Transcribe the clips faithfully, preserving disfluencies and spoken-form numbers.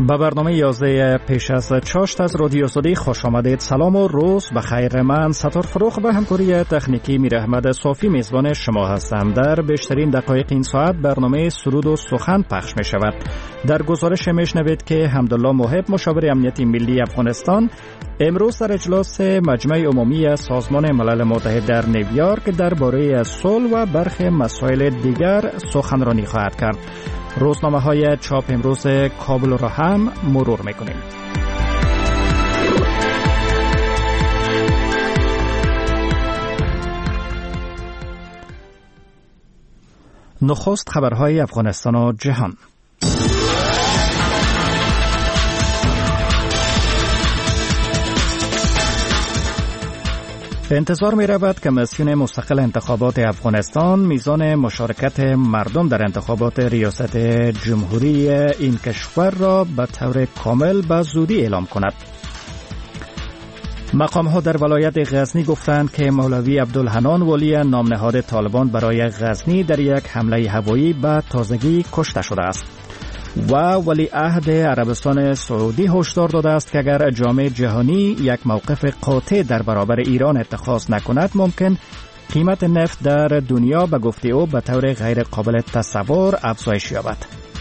به برنامه یازده پیش از چاشت از رادیو سعودی خوش آمدید. سلام و روز بخیر. من ستار فروخ به همکاری تکنیکی میر احمد صافی میزبان شما هستم. در بیشترین دقایق این ساعت برنامه سرود و سخن پخش می شود. در گزارش میشنوید که حمدالله محب مشاور امنیت ملی افغانستان امروز در اجلاس مجمع عمومی سازمان ملل متحد در نیویورک درباره صلح و برخی مسائل دیگر سخنرانی خواهد کرد. روزنامه های چاپ امروز کابل را هم مرور میکنیم. نخست خبرهای افغانستان و جهان. انتظار می رود که کمیسیون مستقل انتخابات افغانستان میزان مشارکت مردم در انتخابات ریاست جمهوری این کشور را به طور کامل به زودی اعلام کند. مقام ها در ولایت غزنی گفتند که مولوی عبدالحنان والی نام نهاد طالبان برای غزنی در یک حمله هوایی به تازگی کشته شده است. و ولی عهد عربستان سعودی هشدار داده است که اگر جامعه جهانی یک موقف قاطع در برابر ایران اتخاذ نکند ممکن قیمت نفت در دنیا به گفته او به طور غیر قابل تصور افزایش یابد.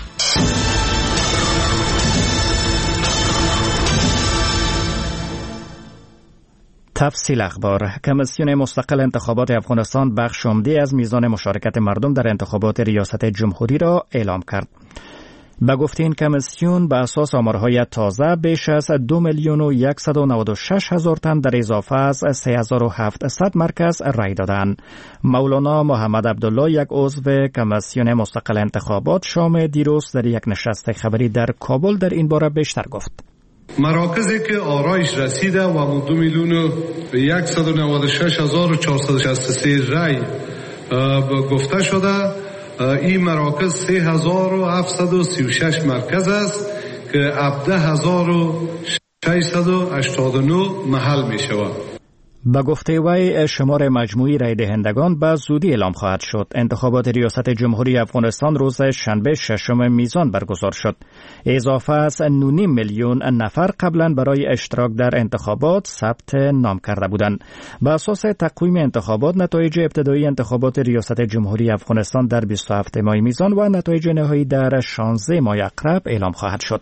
تفصیل اخبار. کمیسیون مستقل انتخابات افغانستان بخش عمده از میزان مشارکت مردم در انتخابات ریاست جمهوری را اعلام کرد. به گفته این کمیسیون به اساس آمارهای تازه بیش از دو میلیون و صد و نود و شش هزار تن در اضافه از سه هزار و هفتصد مرکز رای دادند. مولانا محمد عبدالله یک عضو کمیسیون مستقل انتخابات شام دیروز در یک نشست خبری در کابل در این باره بیشتر گفت. مراکزی که آرایش رسیده و دو میلیون و صد و نود و شش هزار و چهارصد و شصت و سه رای گفته شده، این مراکز سه هزار و هفتصد و سی و شش مرکز است که هفده هزار و ششصد و هشتاد و نه محل می شود. به گفته وی شمار مجموعی رای دهندگان به زودی اعلام خواهد شد. انتخابات ریاست جمهوری افغانستان روز شنبه ششم میزان برگزار شد. اضافه از نه و نیم میلیون نفر قبلا برای اشتراک در انتخابات ثبت نام کرده بودند. به اساس تقویم انتخابات نتایج ابتدایی انتخابات ریاست جمهوری افغانستان در بیست و هفتم ماه میزان و نتایج نهایی در شانزده ماه عقرب اعلام خواهد شد.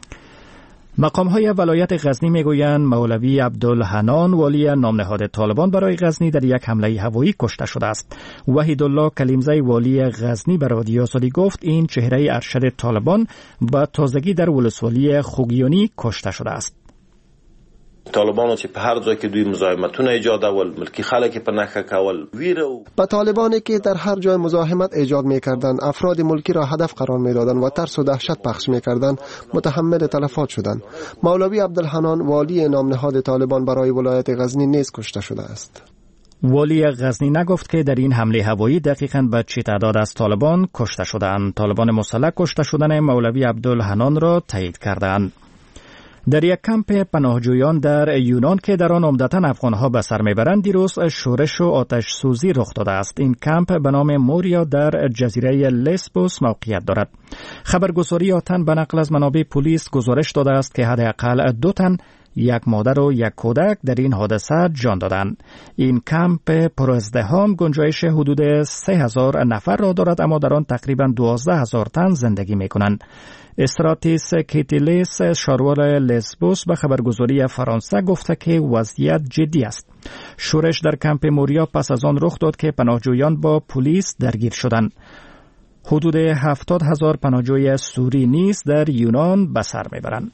مقام های ولایت غزنی میگویند مولوی عبدالحنان والی نام نهاد طالبان برای غزنی در یک حمله هوایی کشته شده است. وحیدالله کلیمزی والی غزنی به رادیو سعودی گفت این چهره ارشد طالبان با تازگی در ولسوالی خوگیانی کشته شده است. طالبانو چې په هر ځای کې دوی مزاحمتونه ایجادول، ملکی خلک په نښه کول، ویره و با طالبانی که در هر جای مزاحمت ایجاد می‌کردند، افراد ملکی را هدف قرار می‌دادند و ترس و دهشت پخش می‌کردند، متحمل تلفات شدند. مولوی عبدالحنان والی نام نهاد طالبان برای ولایت غزنی نیز کشته شده است. والی غزنی نگفت که در این حمله هوایی دقیقاً به چه تعداد از طالبان کشته شدند. طالبان مسلح کشته شدن مولوی عبدالحنان را تایید کردند. در یک کمپ پناهجویان در یونان که در آن عمدتاً افغان‌ها به سر میبرند دیروز شورش و آتش سوزی رخ داده است. این کمپ به نام موریا در جزیره لسبوس موقعیت دارد. خبرگزاری آتن به نقل از منابع پلیس گزارش داده است که حداقل دو تن، یک مادر و یک کودک در این حادثه جان دادند. این کمپ پرازدحام گنجایش حدود سه هزار نفر را دارد اما در آن تقریباً دوازده هزار تن زندگی می‌کنند. استراتیس کیتیلیس شارور لسبوس به خبرگزاری فرانسه گفته که وضعیت جدی است. شورش در کمپ موریا پس از آن رخ داد که پناهجویان با پلیس درگیر شدند. حدود هفتاد هزار پناهجوی سوری نیز در یونان به سر میبرند.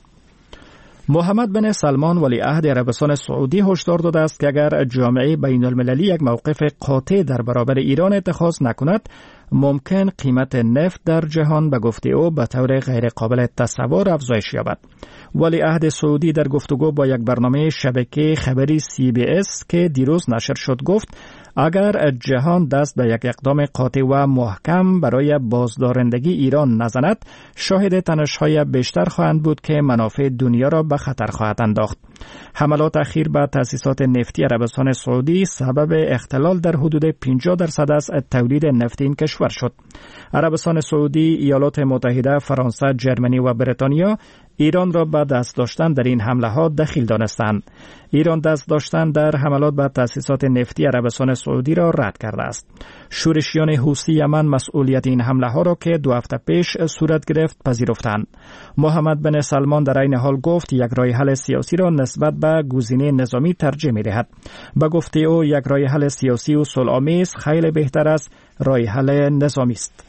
محمد بن سلمان ولیعهد عربستان سعودی هشدار داده است که اگر جامعه بین المللی یک موقف قاطع در برابر ایران اتخاذ نکند ممکن قیمت نفت در جهان به گفته او به طور غیر قابل تصور افزایش یابد. ولیعهد سعودی در گفتگو با یک برنامه شبکه خبری سی بی اس که دیروز نشر شد گفت اگر جهان دست به یک اقدام قاطع و محکم برای بازدارندگی ایران نزند شاهد تنش‌های بیشتر خواهند بود که منافع دنیا را به خطر خواهد انداخت. حملات اخیر به تأسیسات نفتی عربستان سعودی سبب اختلال در حدود پنجاه درصد از تولید نفت این کشور شد. عربستان سعودی، ایالات متحده، فرانسه، جرمنی و بریتانیا ایران را به دست داشتن در این حمله ها دخیل دانستند. ایران دست داشتن در حملات بر تأسیسات نفتی عربستان سعودی را رد کرده است. شورشیان حوثی یمن مسئولیت این حمله ها را که دو هفته پیش صورت گرفت پذیرفتند. محمد بن سلمان در این حال گفت یک راه حل سیاسی را نسبت به گزینه نظامی ترجیح می‌دهد. به گفته او یک راه حل سیاسی و صلح‌آمیز خیلی بهتر از راه حل نظامی است.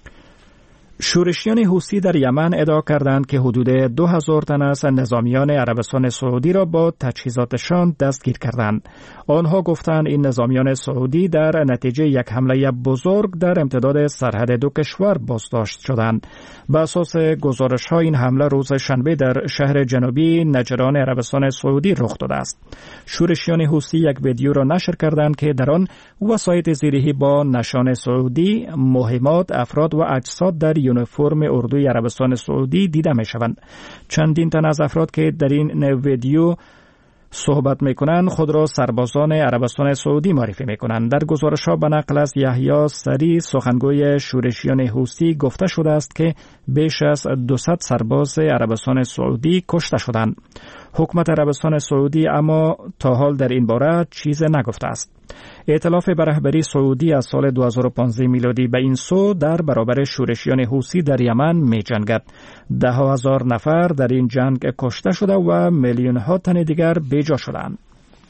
شورشیان حوثی در یمن ادعا کردند که حدود دو هزار تن از نظامیان عربستان سعودی را با تجهیزاتشان دستگیر کردند. آنها گفتند این نظامیان سعودی در نتیجه یک حمله بزرگ در امتداد سرحد دو کشور بازداشت شدند. به اساس گزارش‌ها این حمله روز شنبه در شهر جنوبی نجران عربستان سعودی رخ داده است. شورشیان حوثی یک ویدیو را نشر کردند که در آن وسایط زیرهی با نشان سعودی، مهمات، افراد و اجساد در یونیفرم اردوی عربستان سعودی دیده می شوند. چندین تن از افراد که در این ویدیو صحبت می کنند خود را سربازان عربستان سعودی معرفی می کنند. در گزارش ها به نقل از یحیی سری سخنگوی شورشیان حوثی گفته شده است که بیش از دویست سرباز عربستان سعودی کشته شدند. حکومت عربستان سعودی اما تا حال در این باره چیز نگفته است. ائتلاف به رهبری سعودی از سال دو هزار و پانزده میلادی به این سو در برابر شورشیان حوثی در یمن می جنگد. ده هزار نفر در این جنگ کشته شده و میلیون ها تن دیگر بیجا شدند.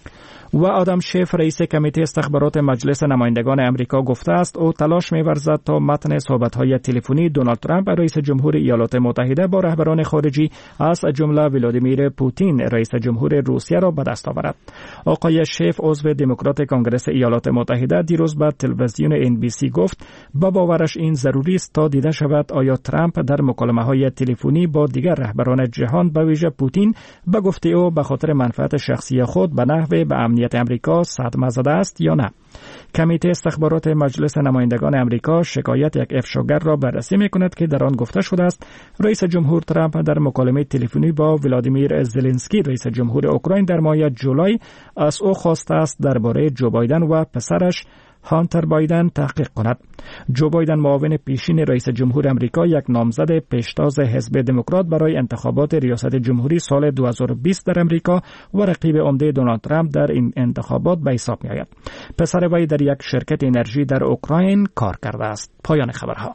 و آدم شیف رئیس کمیته استخبارات مجلس نمایندگان امریکا گفته است او تلاش می‌ورزد تا متن صحبت‌های تلفنی دونالد ترامپ رئیس جمهور ایالات متحده با رهبران خارجی از جمله ولادیمیر پوتین رئیس جمهور روسیه را به دست آورد. آقای شیف عضو دموکرات کنگره ایالات متحده دیروز به تلویزیون ان بی سی گفت با باورش این ضروری است تا دیده شود آیا ترامپ در مکالمه‌های تلفنی با دیگر رهبران جهان به ویژه پوتین به گفته او به خاطر منفعت شخصی خود به نحو به امنیت امریکا صدمه زده است یا نه. کمیته استخبارات مجلس نمایندگان امریکا شکایت یک افشاگر را بررسی می‌کند که در آن گفته شده است رئیس جمهور ترامپ در مکالمه تلفنی با ولادیمیر زلنسکی رئیس جمهور اوکراین در ماه جولای از او خواسته است درباره جو بایدن و پسرش هانتر بایدن تحقیق کند. جو بایدن معاون پیشین رئیس جمهور امریکا یک نامزد پیشتاز حزب دموکرات برای انتخابات ریاست جمهوری سال دو هزار و بیست در امریکا و رقیب عمده دونالد ترامپ در این انتخابات به حساب می‌آید. پسر وی در یک شرکت انرژی در اوکراین کار کرده است. پایان خبرها.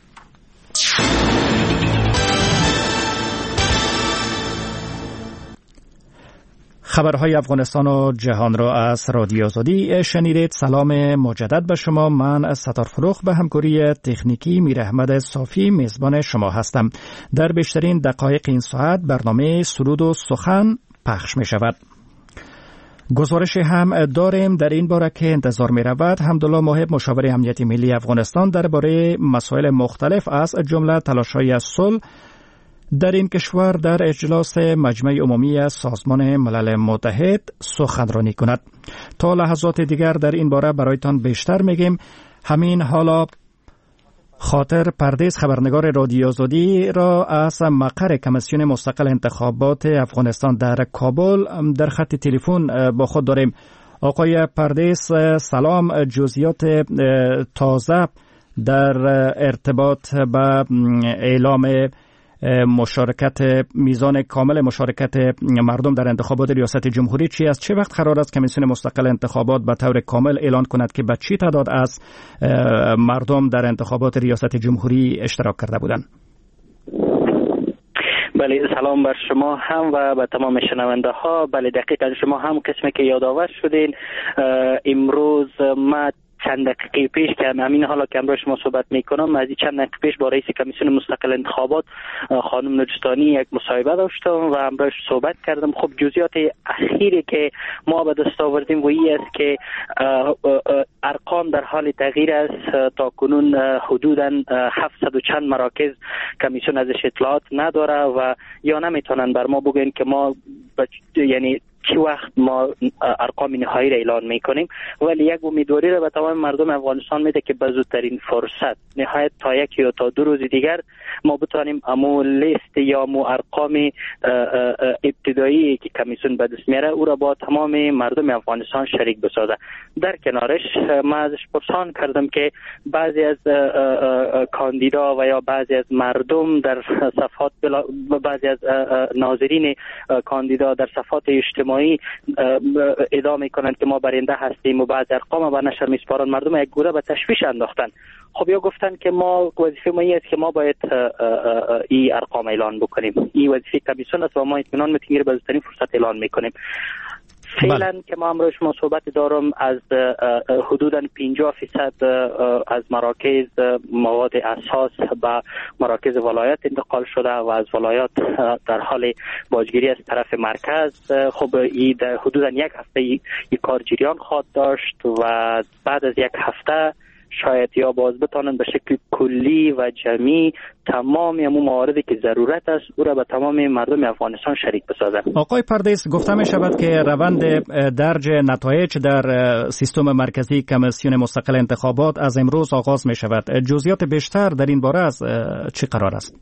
خبرهای افغانستان و جهان را از رادیو آزادی شنیدید. سلام مجدد به شما. من از ستار فروخ به همکاری تکنیکی میر احمد صافی میزبان شما هستم. در بیشترین دقایق این ساعت برنامه سرود و سخن پخش می شود. گزارش هم داریم در این باره که انتظار می رود حمدالله محب مشاور امنیت ملی افغانستان درباره مسائل مختلف از جمله تلاش‌های صلح در این کشور در اجلاس مجمع عمومی سازمان ملل متحد سخنرانی کند. تا لحظات دیگر در این باره برایتان بیشتر میگیم. همین حالا خاطر پردیس خبرنگار رادیو آزادی را از مقر کمیسیون مستقل انتخابات افغانستان در کابل در خط تلفن با خود داریم. آقای پردیس سلام. جزئیات تازه در ارتباط به اعلام مشارکت میزان کامل مشارکت مردم در انتخابات ریاست جمهوری چی است؟ چه وقت قرار است کمیسیون مستقل انتخابات به طور کامل اعلان کند که به چی تعداد از مردم در انتخابات ریاست جمهوری اشتراک کرده بودند؟ بله، سلام بر شما هم و به تمام شنونده ها. بله، دقیقاً شما هم قسمی که یادآور شدین امروز ما چند دقیقه پیش که همین حالا که امروز شما صحبت میکنم از چند دقیقه پیش با رئیس کمیسیون مستقل انتخابات خانم نورستانی یک مصاحبه داشتم و امروز صحبت کردم. خب جزئیات اخیری که ما به دست آوردیم و این است که ارقام در حال تغییر است. تا کنون حدوداً هفتصد و چند مراکز کمیسیون ازش اطلاعات نداره و یا نمیتونن بر ما بگن که ما یعنی چی وقت ما ارقام نهایی را اعلان میکنیم، ولی یک امیدواری را به تمام مردم افغانستان میده که به زودترین فرصت نهایت تا یک یا تا دو روز دیگر ما بتوانیم امو لیست یا امو ارقام ابتدایی که کمیسیون به دست میاره او را با تمام مردم افغانستان شریک بسازه. در کنارش ما ازش پرسان کردم که بعضی از کاندیدا و یا بعضی از مردم در صفحات بعضی از ناظرین کاندیدا در صفحات اجتماعی ادعا میکنند که ما برنده هستیم و بعض ارقام به نشر میسپارن، مردم یک گوره به تشویش انداختن. خب یا گفتن که ما وظیفه ما این است که ما باید این ارقام اعلان بکنیم، این وظیفه کمیسیون است و ما اطمینان میتیم به زودترین فرصت اعلان میکنیم. فعلا بله. که ما امروز شما صحبت دارم از حدوداً پنجاه فیصد از مراکز مواد اساس به مراکز ولایت انتقال شده و از ولایت در حال باجگیری از طرف مرکز. خب این در حدوداً یک هفته این کار جریان خواهد داشت و بعد از یک هفته شاید یا باز بتانند به شکل کلی و جمعی تمام همون مواردی که ضرورت است او را به تمام مردم افغانستان شریک بسازند. آقای پردیس، گفته می شود که روند درج نتایج در سیستم مرکزی کمیسیون مستقل انتخابات از امروز آغاز می شود. جزئیات بیشتر در این باره از چی قرار است؟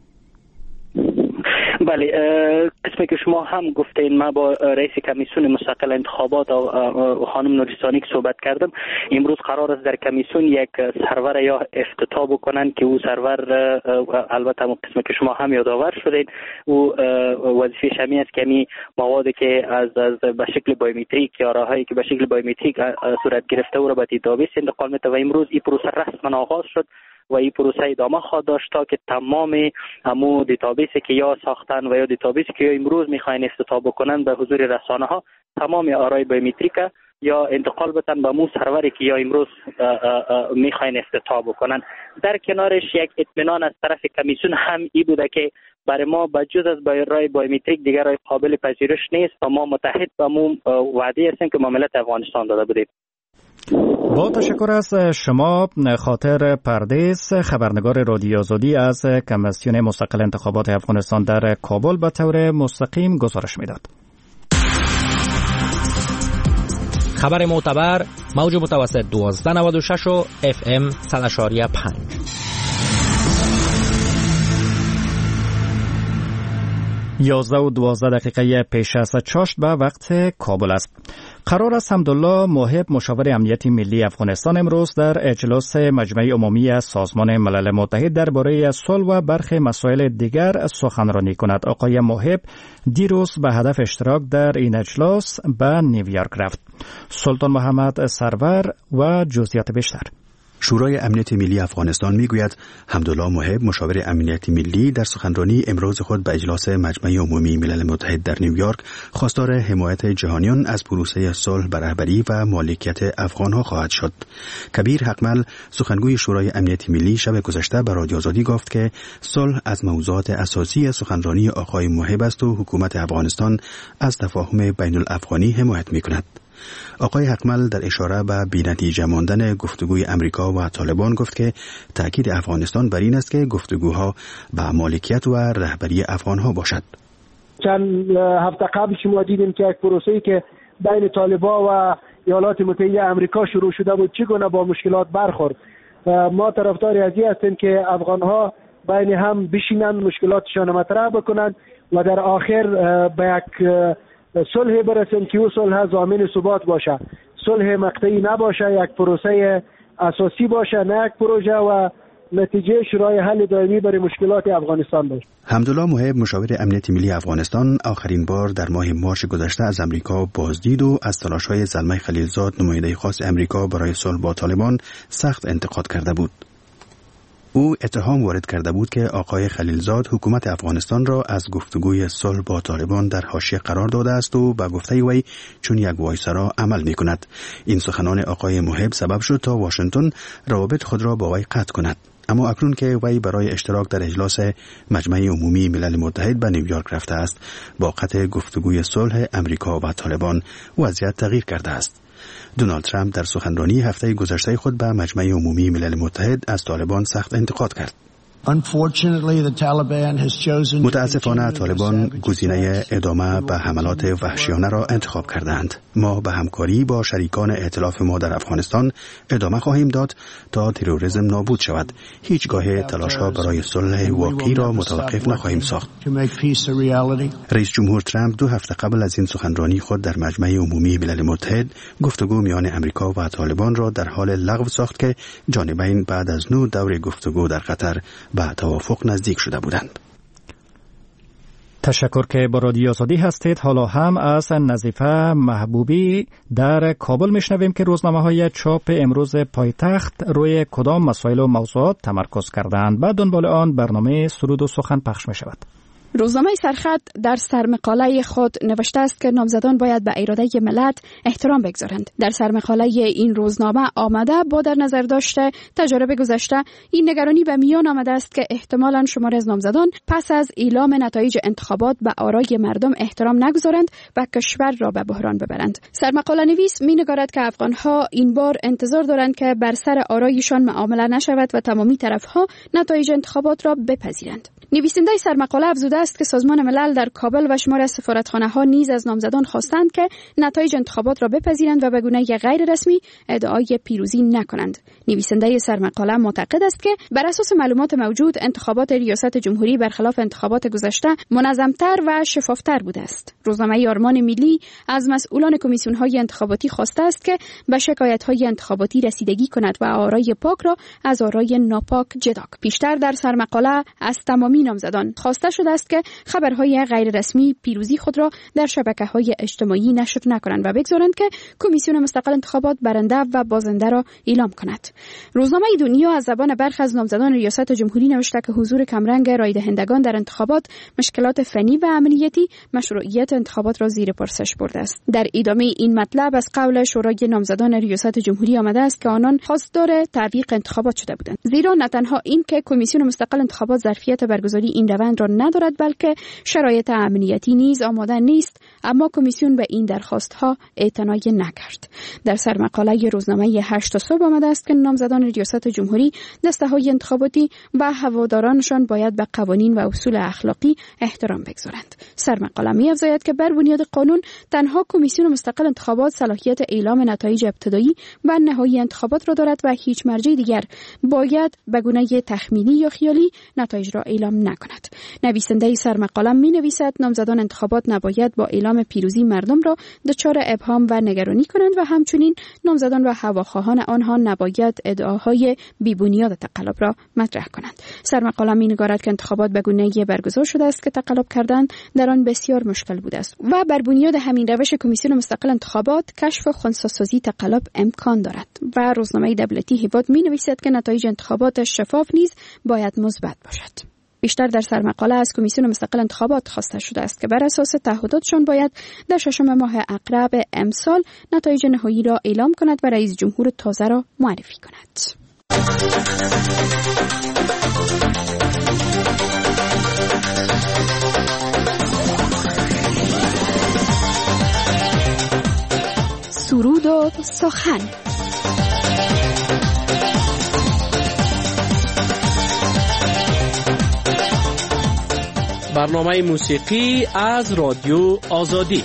بله، قسمی که شما هم گفتین، ما با رئیس کمیسیون مستقل انتخابات و خانم نوریستانی که صحبت کردم، امروز قرار است در کمیسیون یک سرور یا افتتاح بکنن که او سرور البته هم قسمی که شما هم یادآور شدین او وظیفه شمی است که می موادی که از از به شکل بایومتریک یا راههایی که به شکل بایومتریک صورت گرفته او را به دیتابیس انتقال میده و امروز این پروسه رسما آغاز شد و این پروسه ادامه خواهد داشت تا که تمام همو دیتابیسی که یا ساختن و یا دیتابیسی که امروز میخواین افتتاح بکنن به حضور رسانه ها تمام آرای بایومتریک یا انتقال بدن به مو سروری که یا امروز میخواین افتتاح بکنن. در کنارش یک اطمینان از طرف کمیسیون هم ای بوده که برای ما بجز از رای بایومتریک دیگر رای قابل پذیرش نیست و ما متحد به مو وعده هستیم که ما ملت افغانستان داده بودیم. با تشکر از شما خاطر پردیس، خبرنگار رادیو آزادی از کمیسیون مستقل انتخابات افغانستان در کابل به طور مستقیم گزارش میداد. خبر معتبر موج متوسط دوازده نود و شش و اف ام صد و پنج. یازده و دوازده دقیقه پیش از چاشت به وقت کابل است. قرار است حمدالله موهب مشاور امنیت ملی افغانستان امروز در اجلاس مجمع عمومی سازمان ملل متحد درباره صلح و برخی مسائل دیگر سخنرانی کند. آقای موهب دیروز به هدف اشتراک در این اجلاس به نیویورک رفت. سلطان محمد سرور و جزئیات بیشتر. شورای امنیت ملی افغانستان میگوید حمدالله موهب مشاور امنیت ملی در سخنرانی امروز خود به اجلاس مجمع عمومی ملل متحد در نیویورک خواستار حمایت جهانیان از پروسه صلح به رهبری و مالکیت افغانها خواهد شد. کبیر حقمل سخنگوی شورای امنیت ملی شب گذشته به رادیو آزادی گفت که صلح از موضوعات اساسی سخنرانی آقای موهب است و حکومت افغانستان از تفاهم بین الافغانی حمایت میکند. آقای حقمل در اشاره به بی‌نتیجه ماندن گفتگوی امریکا و طالبان گفت که تأکید افغانستان بر این است که گفتگوها به مالکیت و رهبری افغانها باشد. چند هفته قبل شما دیدیم که یک پروسه‌ای که بین طالبان و ایالات متحده آمریکا شروع شده بود چگونه با مشکلات برخورد. ما طرفدار از این هستیم که افغانها بین هم بشینند، مشکلاتشان مطرح بکنند و در آخر به یک صلح برسیم که او صلح ضامن ثبات باشه، صلح مقطعی نباشه، یک پروسه اساسی باشه، نه یک پروژه و نتیجه شورای حل دائمی برای مشکلات افغانستان باشه. حمدالله موهب مشاور امنیت ملی افغانستان آخرین بار در ماه مارس گذشته از امریکا بازدید و از تلاش‌های زلمه خلیلزاد نماینده خاص امریکا برای صلح با طالبان سخت انتقاد کرده بود. او اتهام وارد کرده بود که آقای خلیلزاد حکومت افغانستان را از گفتگوی صلح با طالبان در حاشیه قرار داده است و به گفته وی چون یک وایسرا عمل می کند. این سخنان آقای موهب سبب شد تا واشنگتن روابط خود را با وی قطع کند. اما اکنون که وی برای اشتراک در اجلاس مجمع عمومی ملل متحد به نیویورک رفته است، با قطع گفتگوی صلح امریکا و طالبان وضعیت تغییر کرده است. دونالد ترامپ در سخنرانی هفته گذشته خود به مجمع عمومی ملل متحد از طالبان سخت انتقاد کرد. متاسفانه طالبان گزینه ادامه به حملات وحشیانه را انتخاب کردند. ما به همکاری با شریکان ائتلاف ما در افغانستان ادامه خواهیم داد تا تروریسم نابود شود. هیچگاه تلاش‌ها برای صلح واقعی را متوقف نخواهیم ساخت. رئیس جمهور ترامپ دو هفته قبل از این سخنرانی خود در مجمع عمومی ملل متحد گفتگو میان امریکا و طالبان را در حال لغو ساخت که جانبین بعد از نو دور گفتگو در قطر به توافق نزدیک شده بودند. تشکر که با رادیو آزادی هستید. حالا هم از نظیفه محبوبی در کابل میشنویم که روزنامه‌های چاپ امروز پایتخت روی کدام مسائل و موضوعات تمرکز کردند. بعد دنبال آن برنامه سرود و سخن پخش می شود. روزنامه سرخط در سرمقاله خود نوشته است که نامزدان باید به اراده ملت احترام بگذارند. در سرمقاله این روزنامه آمده با در نظر داشته تجارب گذشته این نگرانی به میان آمده است که احتمالاً شماری از نامزدان پس از اعلام نتایج انتخابات به آرای مردم احترام نگذارند و کشور را به بحران ببرند. سرمقاله نویس می‌نگارد که افغان‌ها این بار انتظار دارند که بر سر آرایشان معامله نشود و تمامی طرف‌ها نتایج انتخابات را بپذیرند. نویسنده سرمقاله افزوده است که سازمان ملل در کابل و شماری از سفارتخانه‌ها نیز از نامزدان خواستند که نتایج انتخابات را بپذیرند و به گونه غیر رسمی ادعای پیروزی نکنند. نویسنده سرمقاله معتقد است که بر اساس معلومات موجود انتخابات ریاست جمهوری برخلاف انتخابات گذشته منظم‌تر و شفاف‌تر بوده است. روزنامه آرمان ملی از مسئولان کمیسیون‌های انتخاباتی خواسته است که به شکایت‌های انتخاباتی رسیدگی کند و آرای پاک را از آرای ناپاک جدا کند. بیشتر در سرمقاله از تمامی نامزدان خواسته شده است که خبرهای غیر رسمی پیروزی خود را در شبکه‌های اجتماعی نشر نکنند و بگذارند که کمیسیون مستقل انتخابات برنده و بازنده را اعلام کند. روزنامه دنیا از زبان برخی از نامزدان ریاست جمهوری نوشته که حضور کمرنگ رای دهندگان در انتخابات مشکلات فنی و امنیتی مشروعیت انتخابات را زیر پرسش برده است. در ادامه این مطلب از قول شورای نامزدان ریاست جمهوری آمده است که آنان خواستار تعویق انتخابات شده بودند، زیرا نه تنها این که کمیسیون مستقل انتخابات ظرفیت برگزاری این روند را ندارد بلکه شرایط امنیتی نیز آماده نیست، اما کمیسیون به این درخواست‌ها اعتنا نکرد. در سرمقاله روزنامه هشت صبح آمده است که نامزدان ریاست جمهوری دسته‌های انتخاباتی و هوادارانشان باید به قوانین و اصول اخلاقی احترام بگذارند. سرمقاله می‌افزاید که بر بنیاد قانون تنها کمیسیون مستقل انتخابات صلاحیت اعلام نتایج ابتدایی و نهایی انتخابات را دارد و هیچ مرجع دیگر باید به گونه تخمینی یا خیالی نتایج را اعلام نکند. نویسنده سرمقاله می‌نویسد نامزدان انتخابات نباید با اعلام پیروزی مردم را دچار ابهام و نگرانی کنند و همچنین نامزدان و هواخواهان آنها نباید ادعاهای بی‌بنیاد تقلب را مطرح کنند. سرمقاله می‌نگارد که انتخابات به گونه‌ای برگزار شده است که تقلب کردن در آن بسیار مشکل بوده است و بر بنیاد همین روش کمیسیون مستقل انتخابات کشف خنثی‌سازی تقلب امکان دارد. و روزنامه دولتی هیواد می‌نویسد که نتایج انتخابات شفاف نیز باید مثبت باشد. بیشتر در سرمقاله از کمیسیون مستقل انتخابات خواسته شده است که بر اساس تعهداتشان باید در ششم ماه عقرب امسال نتایج نهایی را اعلام کند و رئیس جمهور تازه را معرفی کند. سرود و سخن. برنامه موسیقی از رادیو آزادی.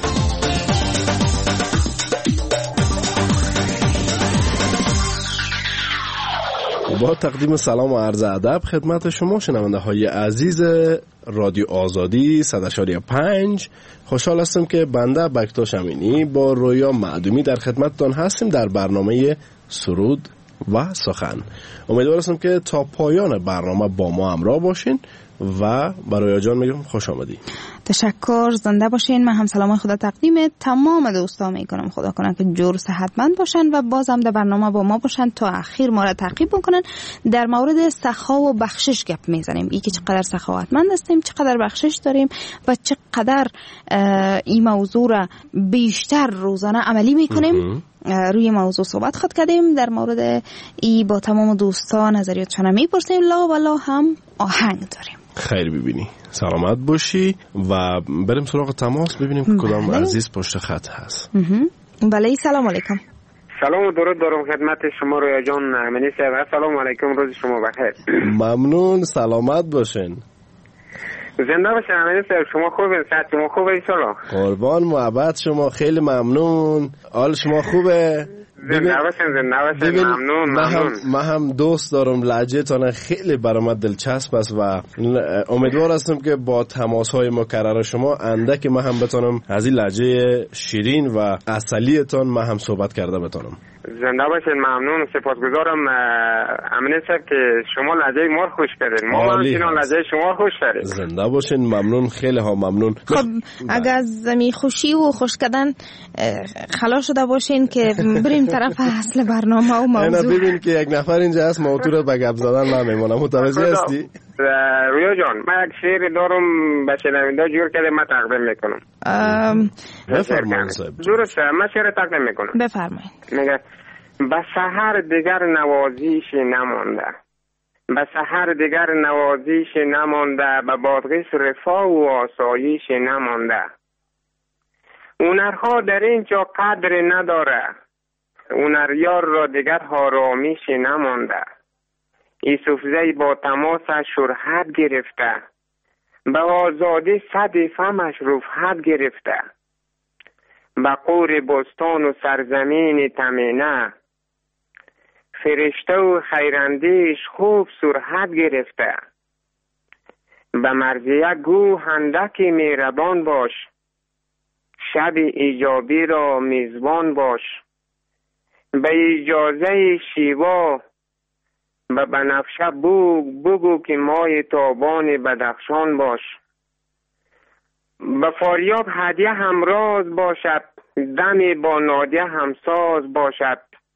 با تقدیم سلام و عرض ادب خدمت شما شنونده های عزیز رادیو آزادی صد و شش و پنج، خوشحال هستم که بنده بکتاش امینی با رویا معدومی در خدمتتان هستیم در برنامه سرود و سخن. امیدوار هستم که تا پایان برنامه با ما همراه باشین و برای جان میگم خوش آمدی. تشکر، زنده باشین. من هم سلام خدا تقدیم تمام دوستان میکنم. خدا کنه که جور صحتمند باشن و بازم در برنامه با ما باشن تا اخیر ما را تعقیب بکنن. در مورد سخا و بخشش گپ میزنیم، ای که چقدر سخاوتمند هستیم، چقدر بخشش داریم و چقدر این موضوع را بیشتر روزانه عملی میکنیم. روی موضوع صحبت خود کردیم، در مورد ای با تمام دوستان نظریاتشان میپرسیم. لا و لا هم آهنگ داریم. خیر ببینی، سلامت باشی و بریم سراغ تماس ببینیم که کدام عزیز پشت خط هست. بله، سلام علیکم. سلام و درود دارم خدمت شما رویا جان امینی صاحب. السلام علیکم، روز شما بخیر. ممنون، سلامت باشین. زنده باشین امینی صاحب. شما خوبین؟ صحت شما خوبه ان شاء الله؟ قربان محبت شما، خیلی ممنون. حال شما خوبه؟ زنده باشین، زنده باشین. ممنون ممنون. من هم دوست دارم لهجه‌تان، خیلی برام دلچسب است و امیدوار هستم که با تماس‌های مکرر شما اندک من هم بتونم از این لهجه شیرین و اصلیتان من هم صحبت کرده بتونم. زنده باشین، ممنون. سپاسگزارم امینی صاحب که شما لهجه ما رو خوش کردین. ما هم چنان لهجه شما رو خوش کردیم. زنده باشین، ممنون، خیلی ها ممنون. خب اگر از زمین خوشی و خوش کردن خلاص شده باشین که بریم طرف اصل برنامه و موضوع. اینا ببین که یک نفر اینجا هست، ما تو رو به گپ زدن نمیمونم. متوجه هستی؟ رویا جان، من یک شعر دارم به شنونده جور کرده، من تقدیم میکنم. بفرمایید. درسته، من شعر تقدیم میکنم. بفرمایید. میگه به سحر دیگر نوازیش نمانده، به سحر دیگر نوازیش نمانده، به بادغیس رفاه و آسایش نمانده. هنرها در اینجا قدر نداره، هنریار را دیگر آرامیش نمانده. یوسفزی با تماسش شرحت گرفته، به آزادی صد فمش رفعت گرفته. به قور بستان و سرزمین تمینه، فرشته و خیراندیش خوب سرحت گرفته. به مرضیه گو هندکی میربان باش، شب ایجابی را میزبان باش. به اجازه شیوا به بنفشه بوگ بگو که مای تابان بدخشان باش. به فاریاب هدیه همراز باشد، دمی با نادیه همساز باشد.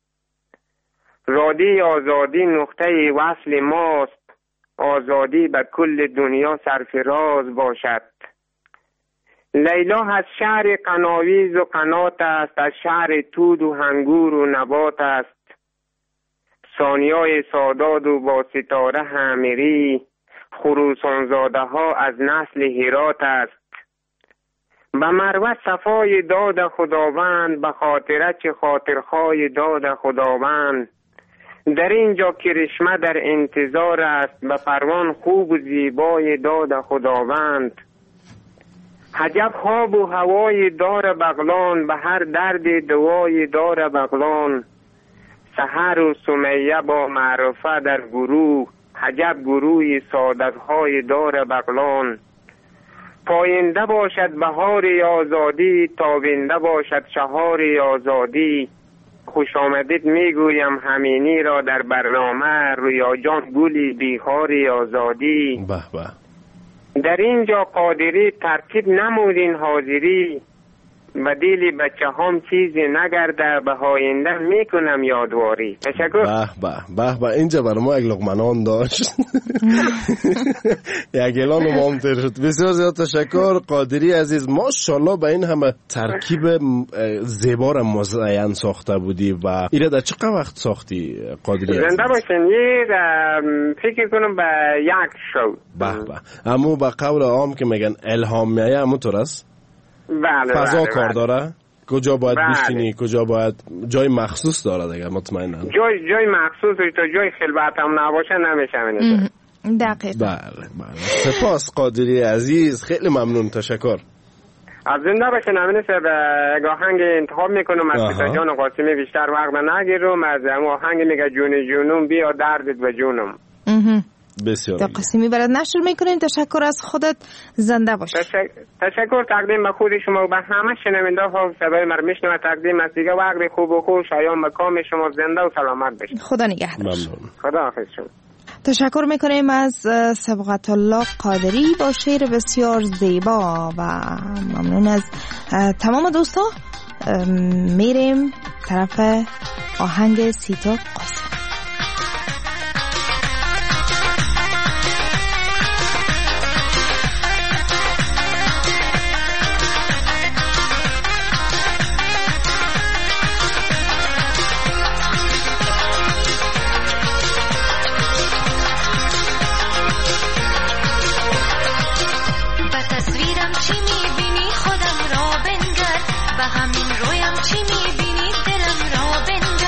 رادی آزادی نقطه وصل ماست، آزادی به کل دنیا سرفراز باشد. لیلا از شهر قناویز و قنات است، از شهر تود و هنگور و نبات است. ثانیای ساداد و با ستاره همیری، خروسانزاده ها از نسل هرات است. به مروه صفای داد خداوند، به خاطره چه خاطرخواه داد خداوند. در اینجا کرشمه در انتظار است، به پروان خوب و زیبای داد خداوند. عجب خواب و هوای دار بغلان، به هر درد دوای دار بغلان. سحر و سمیه با معرفه در گروه، عجب گروه سعادت‌های دار بغلان. پاینده باشد بهار آزادی، تابنده باشد شهار آزادی. خوش آمدید میگویم همینی را در برنامه، رویا جان گلی بیخار آزادی. به به. در اینجا قادری ترتیب نمودین حاضری، به دیلی بچه هم چیزی نگرده، به آینده میکنم یادواری. تشکر. به به به به. اینجا برای ما یک لقمنان داشت. یک اعلان ما هم تر شد. بسیار زیاد تشکر قادری عزیز. ماشاءالله به این همه ترکیب زیبا را مزین ساخته بودی و ایره در چقدر وقت ساختی قادری عزیز؟ زنده باشین. یه فکر کنم به یک شو. به به. اما به قول عام که میگن الهام میایه همون طور است؟ بله فضا بله کار بله. داره؟ کجا باید بله. بشینی، کجا باید جای مخصوص داره دیگه مطمئنا. جای جای مخصوص تا جای خلوت هم نباشه نمیشه منه. دقیق. بله بله. سپاس قادری عزیز، خیلی ممنون، تشکر. از زنده باشین. امین صاحب آهنگ انتخاب میکنم از پیتا جان قاسمی، بیشتر وقت نگیرم. از آهنگ میگه جون جونم بیا دردت به جونم. بسیار تا قسمی برات نشر میکنیم. تشکر از خودت. زنده باش. تشک... تشکر تقدیم به خود شما و به همه شنونده ها صدای من میشنوه. تقدیم از دیگه وقت خوب و خوش شایان مقام شما زنده و سلامت باشید. خدا نگهدار. ممنون. خدا حافظ شما. تشکر میکنیم از سبقت الله قادری با شعر بسیار زیبا و ممنون از تمام دوستا. میریم طرف آهنگ سیتا قاسم. همین رویم چی میبینی دلم را بنگر.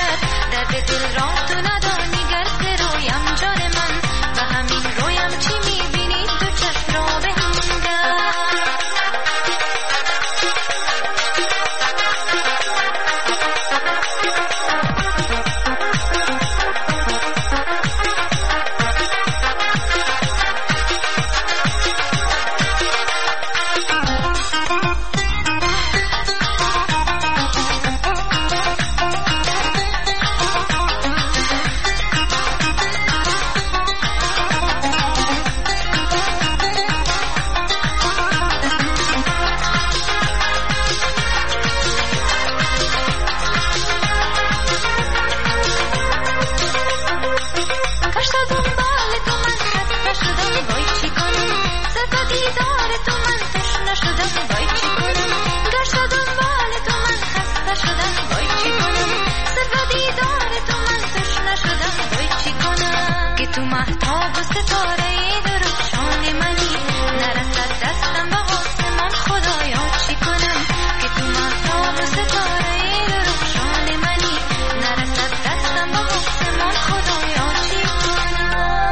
دیدار تو من تشنه شدم وای چی کنم گر شدم بال تو من خسته شدم وای چی کنم صرف دیدار تو من تشنه شدم وای چی کنم که تو مهتاب و ستاره درخشان منی نرسد دستم به آسمان خدایا چی کنم که تو مهتاب و ستاره درخشان منی نرسد دستم به آسمان خدایا چی کنم.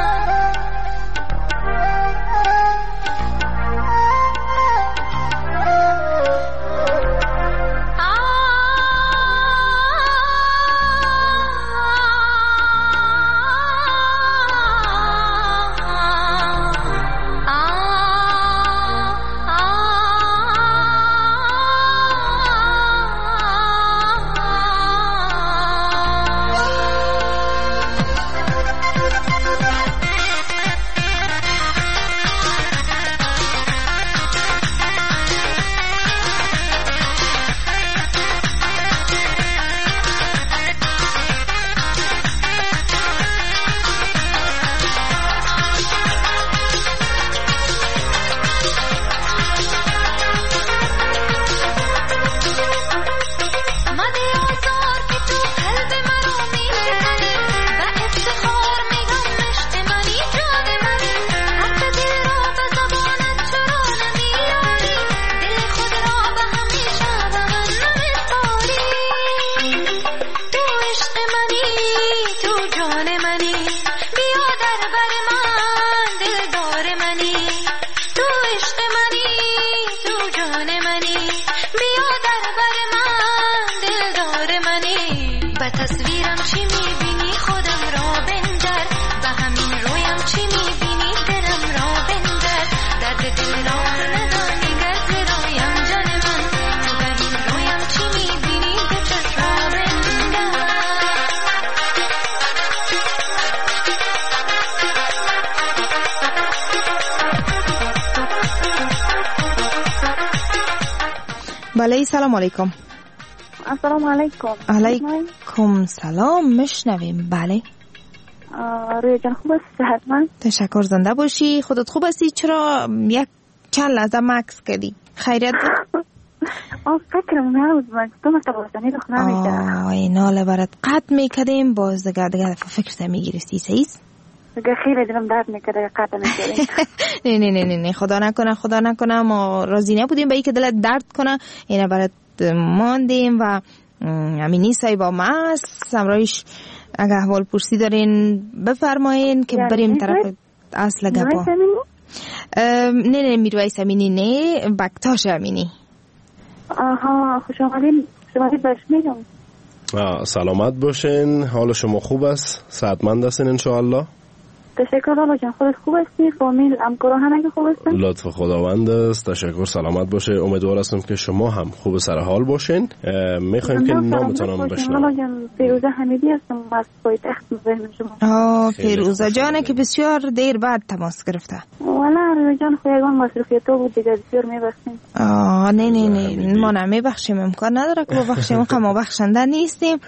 بله سلام علیکم. السلام علیکم. علیکم سلام. مشنویم. بله روی جان خوب است؟ صحتمند؟ تشکر. زنده باشی. خودت خوب هستی؟ چرا یک چند لحظه مکس کردی؟ خیریت بود؟ آه فکرم نبود من تو متوازنی رخ نمیشه. آه اینا برات قطع میکردیم باز دیگه دیگه فکرت میگیرستی. سیز دیگه خیلی دلم درد میکرده قطع میکردیم. نه نه نه نه خدا نکنه خدا نکنه ما راضی نبودیم به اینکه دلت درد کنه. اینا برات ماندیم و امینی سای با ما سمرایش اگه احوال پرسی دارین بفرمایین که بریم طرف اصل گپا. نه نه میرویس امینی نه بکتاش امینی. آها خوش آمدین. شما باش میگم. سلامت باشین. حال شما خوب است؟ صحتمند هستین ان شاء الله؟ تشکر الله جان. خودت خوب هستی؟ فامیل همکارا همه خوب هستن؟ لطف خداوند است. تشکر. سلامت باشه. امیدوار هستم که شما هم خوب سر حال باشین. میخوایم که نامتون هم بشنویم. الله جان فیروزه حمیدی هستم از پایتخت مزاحم شما. آه فیروزه جان که بسیار دیر بعد تماس گرفته. والا روی جان خو یگان مصرفیت بود دیگه بسیار میبخشیم. آه نه نه نه ما نمیبخشیم. امکان نداره که ببخشیم. که ما بخشنده نیستیم.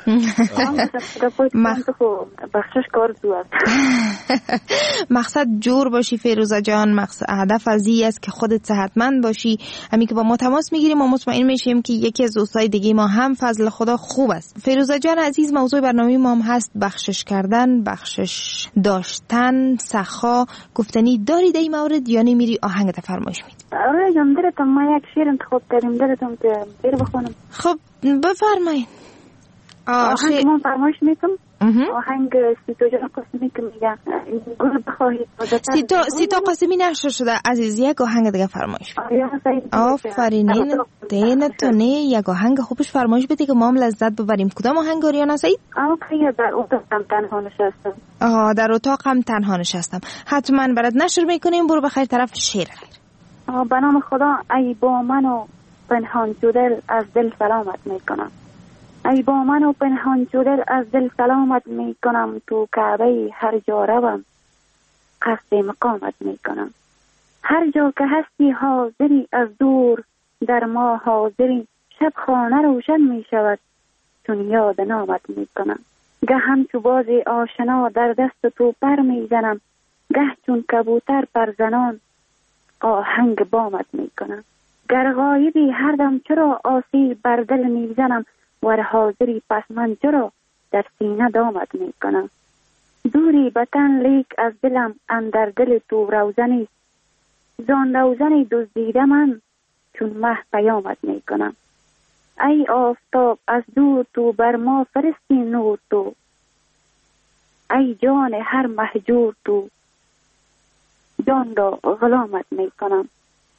بخشش کار دو است. مقصد جور باشی فیروزه جان. مقصد هدف از این است که خودت صحتمند باشی. همین که با ما تماس میگیریم ما مطمئن میشیم که یکی از دوستای دیگه ما هم فضل خدا خوب است. فیروزه جان عزیز موضوع برنامه ما هم هست بخشش کردن، بخشش داشتن، سخا. گفتنی داری در این مورد یا نمیری آهنگت فرمایش میدی؟ آره جان دلتم ما یک شعر انتخاب کردیم دلتم که بیر بخونم. خب بفرمایید. آهنگ من فرمایش میتم. آهنگ سیتا جان قاسمی که میگه گل بخواهید سیتا سیتا قاسمی نشر شده عزیز. یک آهنگ دیگه فرمایش آفرینین دین تو نه یک آهنگ خوبش فرمایش بده که ما هم لذت ببریم. کدام آهنگ آریانا سعید؟ آه در اتاقم تنها نشستم. آه در اتاقم تنها نشستم. حتما برات نشر میکنیم. برو بخیر طرف شعر خیر. آه به نام خدا. ای با من و پنهان شده از دل سلامت میکنم. ای با من و پنهان شده از دل سلامت می کنم. تو کعبه هر جا روم قصد مقامت می کنم. هر جا که هستی حاضری از دور در ما حاضری. شب خانه روشن می شود چون یاد نامت می کنم. گه همچو باز آشنا در دست تو پر می زنم. گه چون کبوتر پر زنان آهنگ بامت می کنم. گر غایبی هر دم چرا آسیب بر دل می زنم، ور حاضری پس من چرا در سینه دامت می کنم. دوری بطن لیک از دلم اندر دل تو روزنی، زان روزنی دزدیده من چون مه پیامت می کنم. ای آفتاب از دور تو بر ما فرستی نور تو، ای جان هر مهجور تو جان را غلامت می کنم.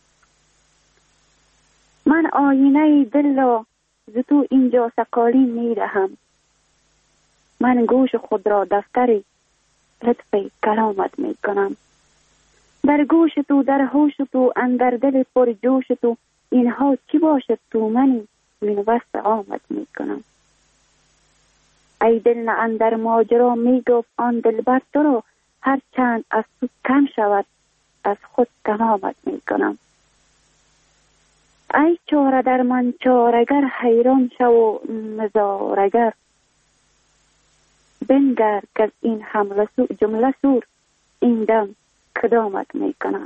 من آینه دل را ز تو اینجا سکالین می دهم، من گوش خود را دفتری لطف کلامت می کنم. در گوش تو در هوش تو اندر دل پر جوش تو، اینها چی باشد تو منی من وست آمد می کنم. ای دل نه اندر ماجرا می گفت آن دلبر تو را، هر چند از تو کم شود از خود کمامت می کنم. ای چاره در من چارگر حیران شو و نزارگر، بنگر که از این حمله سو جمله سور این دم کدامت می کنم.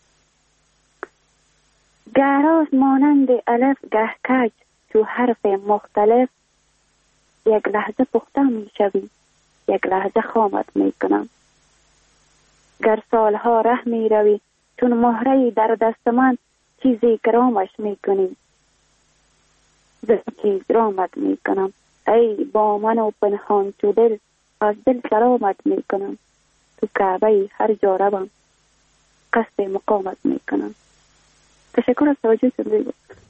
گراز مانند الف گه کج تو حرف مختلف، یک لحظه پخته می شوی یک لحظه خامت می کنم. گر سالها ره می روی چون مهره در دست من، چیزی کرامش می کنی چیز رامت می کنم. ای با من و پنهان چو دل از دل سلامت می کنم. تو کعبه هر جا روم قصد مقامت می کنم. تشکر از توجهتون.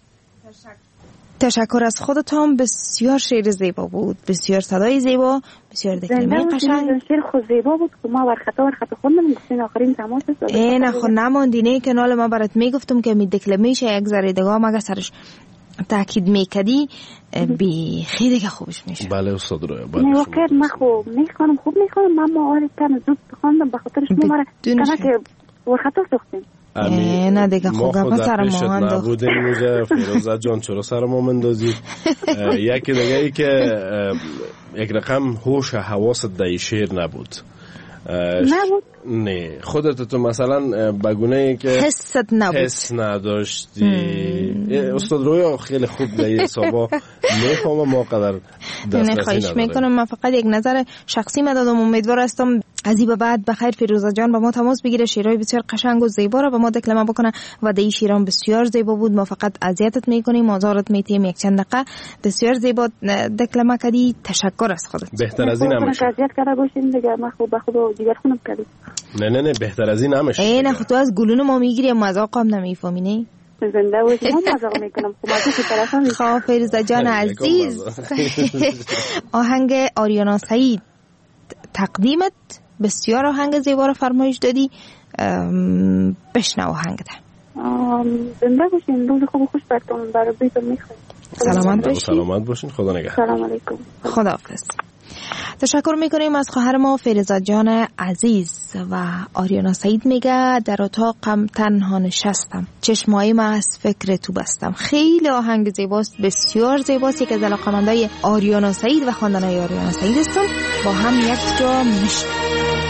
تشکر از خودتان. بسیار شعر زیبا بود، بسیار صدای زیبا، بسیار دکلمه قشنگ. شعر خود زیبا بود که ما ورخطا ورخطا خوندم گفتین آخرین تماس است. این خود نماندینه که نال ما برات میگفتم که می دکلمهش یک ذره دگاه مگه سرش تاکید میکردی بی خیلی که خوبش میشه. بله استاد رویا. بله نه واقعا من خوب میخوام خوب میخوام من معارف کردم زود خواندم به خاطر شما مرا کما که ورخطا ساختیم. نه دیگه خوب گفت سر ما انداخت. نبودیم موزه فیروزه جان چرا سر ما مندازید؟ یکی دیگه ای که یک رقم هوش حواست در شعر نبود. نبود؟ نه خودت تو مثلا بگونه ای که حست نبود، حس نداشتی. استاد رویا خیلی خوب در این حسابا میفهمه ما قدر دسترسی خواهش میکنم. من فقط یک نظر شخصی مدادم، امیدوار هستم از این به بعد بخیر فیروزه جان با ما تماس بگیره، شعرهای بسیار قشنگ و زیبا را به ما دکلمه بکنه و دی شیران بسیار زیبا بود. ما فقط اذیتت میکنیم، آزارت میتیم یک چند دقیقه. بسیار زیبا دکلمه کردی، تشکر از خودت. بهتر از این نمیشه. اذیت کرده باشین دیگه، ما خوب به خود دیگر خونم کردی. نه نه نه بهتر از این نمیشه. ای نه خود تو از گلون ما میگیری مذاق هم نمیفهمی نه؟ زنده باشی ما مذاق میکنم. خب فیروزه جان عزیز آهنگ آریانا سعید تقدیمت، بسیار آهنگ زیبا رو فرمایش دادی. بشنو آهنگ ده. زنده باشین، روز خوب و خوش براتون برای بیتون میخوایم. سلامت باشین. سلامت باشین. خدا نگهدار. سلام علیکم. خداحافظ. تشکر میکنیم از خواهر ما فیروزه جان عزیز. و آریانا سعید میگه در اتاقم تنها نشستم، چشمایم از فکر تو بستم. خیلی آهنگ زیباست، بسیار زیباست. یک از علاقه‌مندای آریانا سعید و خواندنای آریانا سعید هستم. با هم یک جا میشیم.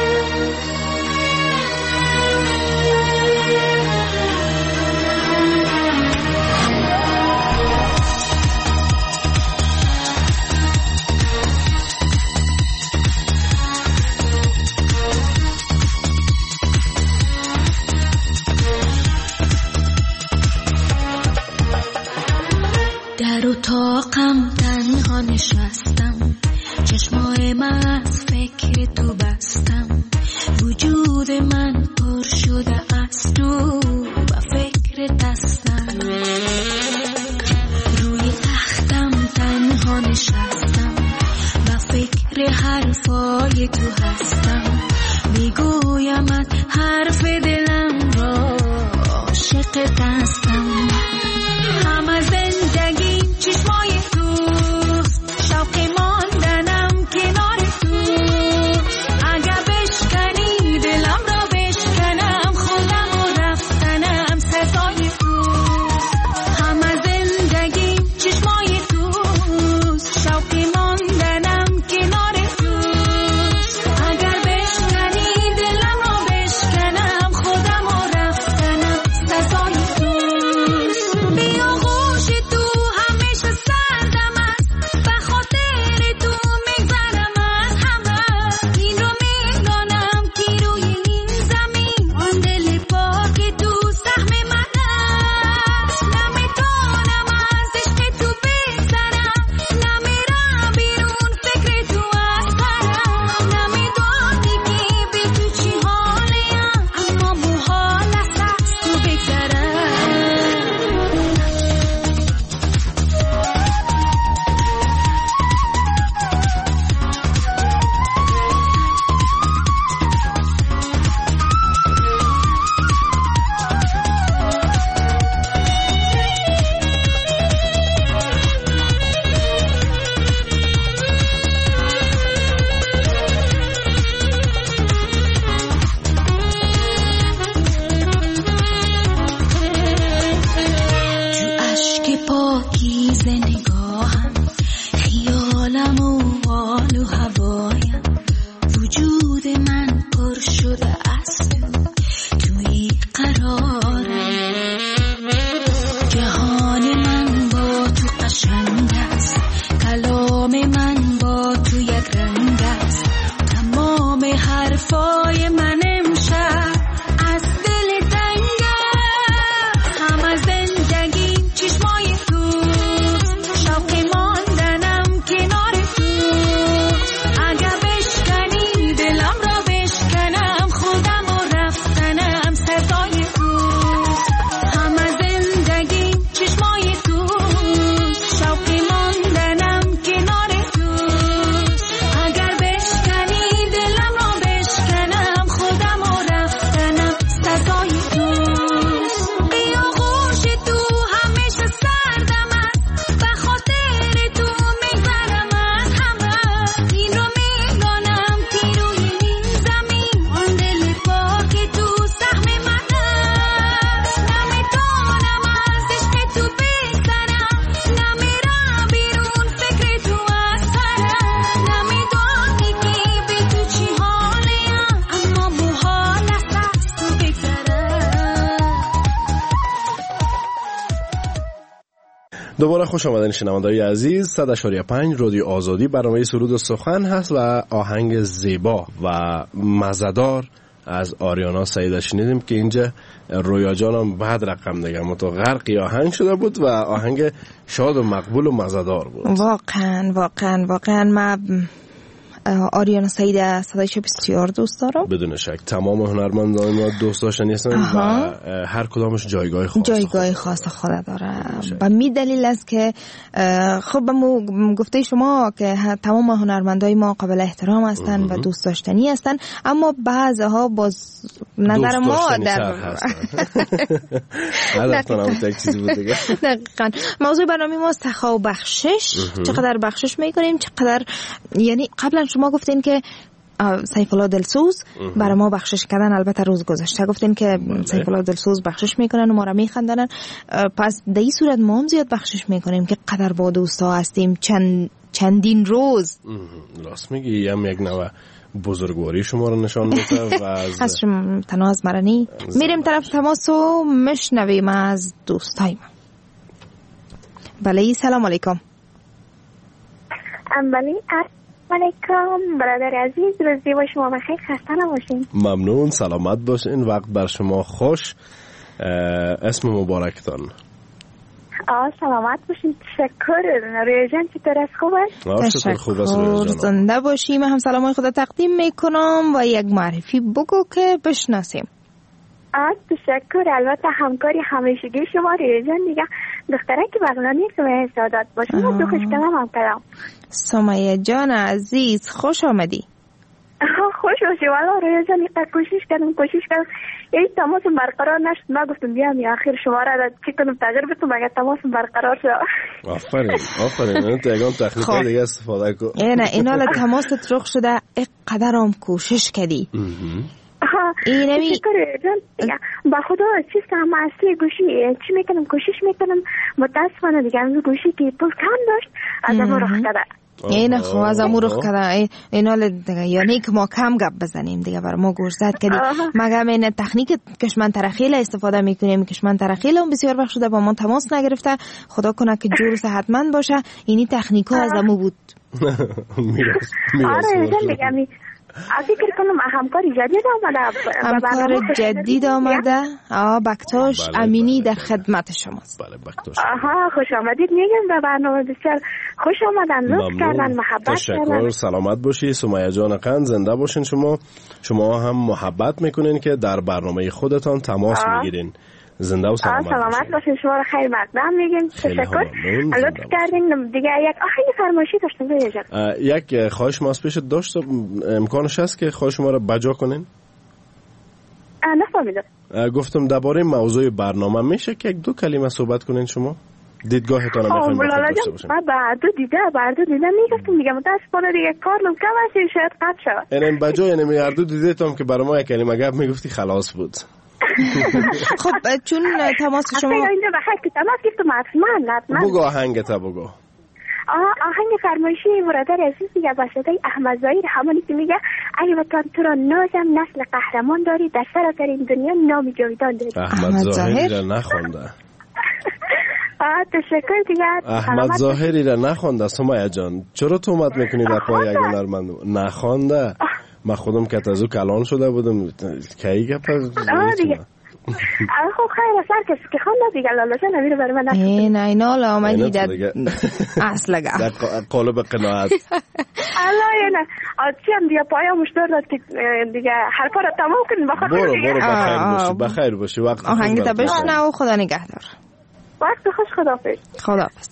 در اتاقم تنها نشستم، چشمایم از فکر تو بستم. وجود من پر شده از تو و فکر دستم. روی تختم تنها نشستم و فکر حرفای تو هستم. میگویمت حرف دلم را، عاشق دستم. همه زندگی چشمای توست، شوق ماندنم کنار تو. اگر بشکنی دلم را بشکنم، خودم و رفتنم سزای توست. همه زندگی چشمای توست، شوق ماندنم کنار توست. اگر بشکنی دلم را بشکنم، خودم و رفتنم دوباره خوش آمدین شنونده‌های عزیز. صد و پنج رادیو آزادی، برنامه سرود و سخن هست و آهنگ زیبا و مزدار از آریانا سعید شنیدیم که اینجا رویا جانم بعد رقم دیگه متو غرقی آهنگ شده بود و آهنگ شاد و مقبول و مزدار بود. واقعا واقعا واقعا من آریانا سعید صدایش بسیار دوست دارم. بدون شک تمام هنرمندان ما دوست داشتنی هستن و هر کدامش جایگاه خاص جایگاه خاص خود داره و می دلیل است که خب بمو گفته شما که تمام هنرمندای ما قابل احترام هستن و دوست داشتنی هستن، اما بعضها باز نظر ما در دقیقاً موضوع برنامه ما سخا و بخشش. چقدر بخشش میکنیم، چقدر، یعنی قبلا شما گفتین که سیف الله دلسوز برای ما بخشش کردن، البته روز گذشته گفتین که سیف الله دلسوز بخشش میکنن و ما را میخندنن، پس در این صورت ما هم زیاد بخشش میکنیم که قدر با دوستا هستیم چند چندین روز. راست میگی، هم یک نوع بزرگواری شما رو نشان میده و از از شما تنها از مرنی میریم طرف تماس و مشنویم از دوستای ما. بله سلام علیکم. بله علیکم برادر عزیز، روزی با شما بخیر، خسته نباشین. ممنون، سلامت باشین، وقت بر شما خوش. اسم مبارکتان؟ آه سلامت باشین، تشکر. رویا جان چطور است؟ خوب است؟ تشکر، زنده باشی. من هم سلامای خدا تقدیم میکنم و یک معرفی بگو که بشناسیم. آه تشکر. البته همکاری همیشگی شما رویا جان دیگه، دختره که بغلانی سمیه سعادت باشه. من دو خوش کلام هم کردم. سمیه جان عزیز خوش آمدی. خوش باشی. والا رویا جان اینقدر کوشش کردم کوشش کردم یه تماس برقرار نشد. من گفتم بیام یا آخر شما را چی کنم تغییر بدم مگه تماس برقرار شد. آفرین آفرین. من تگام تکنیک دیگه استفاده کن. نه اینا ل تماست رخ شده، اینقدر هم کوشش کردی. اینمی با خدا چیز هم اصلی گوشی چی میکنم کوشش میکنم، متاسفانه دیگه از گوشی که پول کم داشت از امو رخ کرده. این خب از امو رخ کرده اینا دیگه، یعنی که ما کم گپ بزنیم دیگه بر ما گوش زد کردی. مگه این تکنیک کشمن ترخیل استفاده میکنیم، کشمن ترخیل هم بسیار وقت شده با ما تماس نگرفته. خدا کنه که جور صحتمند باشه. اینی تکنیک ها از امو بود. آره دیگه فکر کنم همکاری جدید آمده. همکار جدید آمده. آه بکتاش امینی در خدمت شماست. بله بکتاش. آها خوش آمدید میگم به برنامه، بسیار خوش آمدن، لطف کردن، محبت کردن. تشکر، سلامت باشی. سمیه جان قند زنده باشین. شما شما هم محبت میکنین که در برنامه خودتان تماس میگیرین. زنده و سلامت باشین. سلامت باشین. شما رو خیلی مقدم میگیم. تشکر، لطف کردین. دیگه یک آخری فرمایشی داشتم بیاجم. یک خواهش ما از پیشت داشت، امکانش هست که خواهش ما رو بجا کنین؟ نفهمیدم. گفتم درباره موضوع برنامه میشه که یک دو کلمه صحبت کنین شما؟ دیدگاهتان رو میخوایم بخواد داشته باشین. من بعدو دیده بعدو دیده میگفتم دیگه متاسفانه دیگه کارم کم است شاید قطع شود. این بجا یعنی میاردو دیده تام که برای ما یک کلمه گپ میگفتی خلاص بود. خب چون تماس شما اینجا بخیر که تماس گفتم حتما حتما بگو آهنگتا بگو. آه آهنگ فرمایشی برادر عزیز دیگه با صدای احمد ظاهر، همونی که میگه ای وطن تو را نازم نسل قهرمان داری، در سراسر این دنیا نام جاویدان داری. احمد ظاهری را نخونده. آه تشکر دیگه. احمد ظاهری را نخونده. سمیه جان چرا تهمت میکنی در پای یک هنرمند؟ نخونده. من خودم که تازه کلان شده بودم کی گپ دیگه. خب خیر اصلا کسی که خواند دیگه لالاجه نمیره برای من نشد. این اینا لا من دیده اصلا گفت در قالب قناعت. الله اینه آتی هم دیگه پایا مشتر داد که دیگه حرفا را تمام کنیم بخاطر برو برو بخیر باشی بخیر باشی. وقت آهنگ تا بشنو و خدا نگهدار. وقت خوش. خداحافظ. خداحافظ.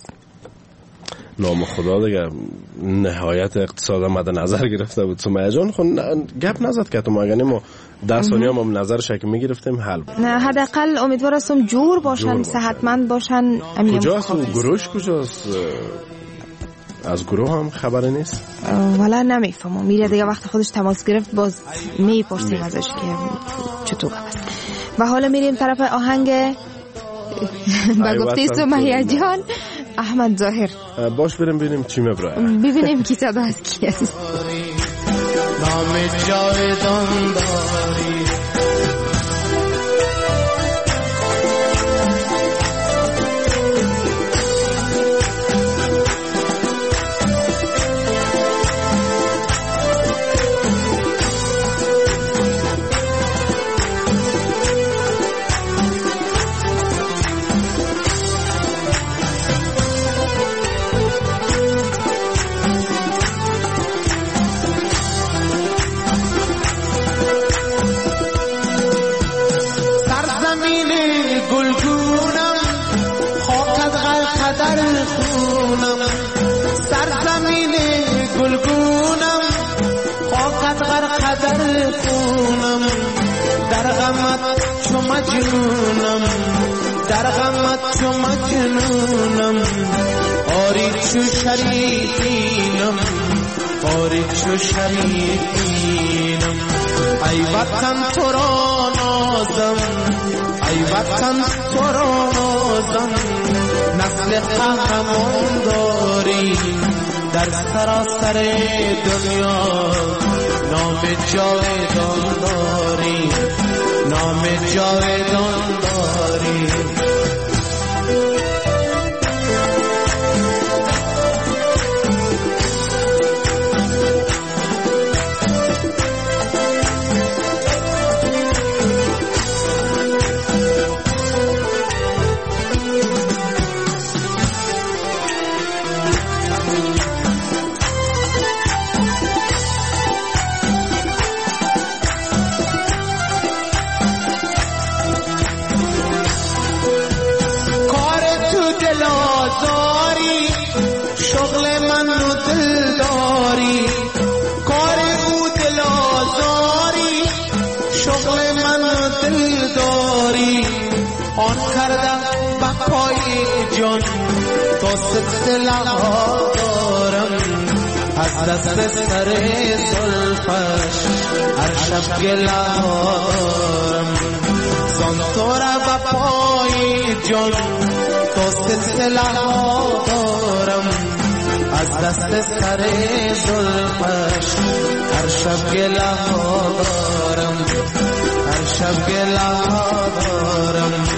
نام خدا دیگه نهایت اقتصاد مد نظر گرفته بود. سمیه جان خود گپ نزد که تو ما اگه ما ده ثانیه هم نظر شک میگرفتیم حل بود. نه حداقل امیدوار هستم جور باشن، صحتمند باشن. کجاست و گروهش کجاست؟ از گروه هم خبری نیست؟ والا نمیفهمم. میره دیگه وقت خودش تماس گرفت باز میپرسیم ازش که چطور است. و حالا میریم طرف آهنگ با گفتی سمیه جان احمد ظاهر. باش بریم ببینیم چی مبرای ببینیم کی صدا از کی است. نام جاودان داری غمت چو مجنونم در غمت چو مجنونم آری چو شریفینم آری چو شریفینم ای وطن تو را نازم ای وطن تو را نازم نسل قهرمان داری در سراسر دنیا نام جاودان داری نام جاودان داری جان تو سلسله ها دارم از دست سر زلفش هر شب گله ها دارم زان تو را با پای جان تو سلسله ها دارم از دست سر زلفش هر شب گله ها دارم هر شب گله ها دارم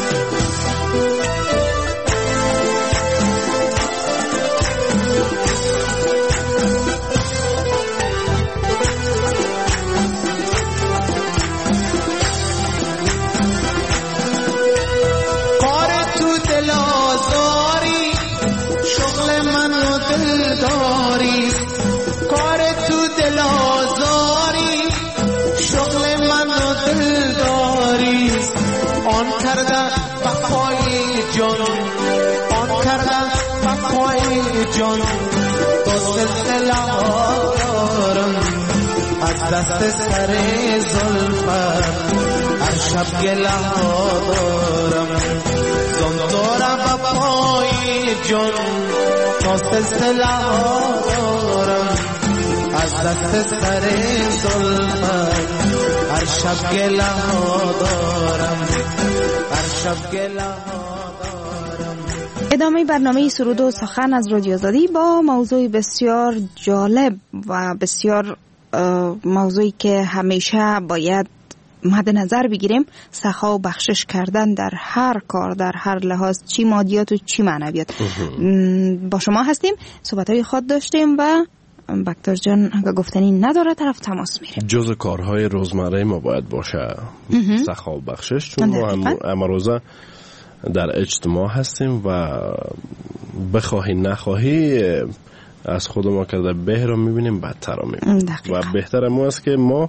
داری کار تو دل آزاری شغل من و دل داری آن کردن وفای جان آن کردن وفای جان تو سلسله ها دارم از دست سر زلفت هر شب گله ها دارم زان دارم وفای جان تو سلسله ها دارم از دست سر زلفت هر شب گله ها دارم هر شب گله ها دارم. ادامه برنامه سرود و سخن از رادیو آزادی با موضوع بسیار جالب و بسیار موضوعی که همیشه باید مد نظر بگیریم، سخا و بخشش کردن در هر کار، در هر لحاظ، چی مادیات و چی معنویات. با شما هستیم، صحبت‌های خود داشتیم و بکتر جان اگه گفتنی نداره طرف تماس میریم. جز کارهای روزمره ما باید باشه سخا و بخشش، چون ما هم امروزه در اجتماع هستیم و بخواهی نخواهی از خود ما کرده به رو میبینیم بدتر رو میبینیم و بهتر ما است که ما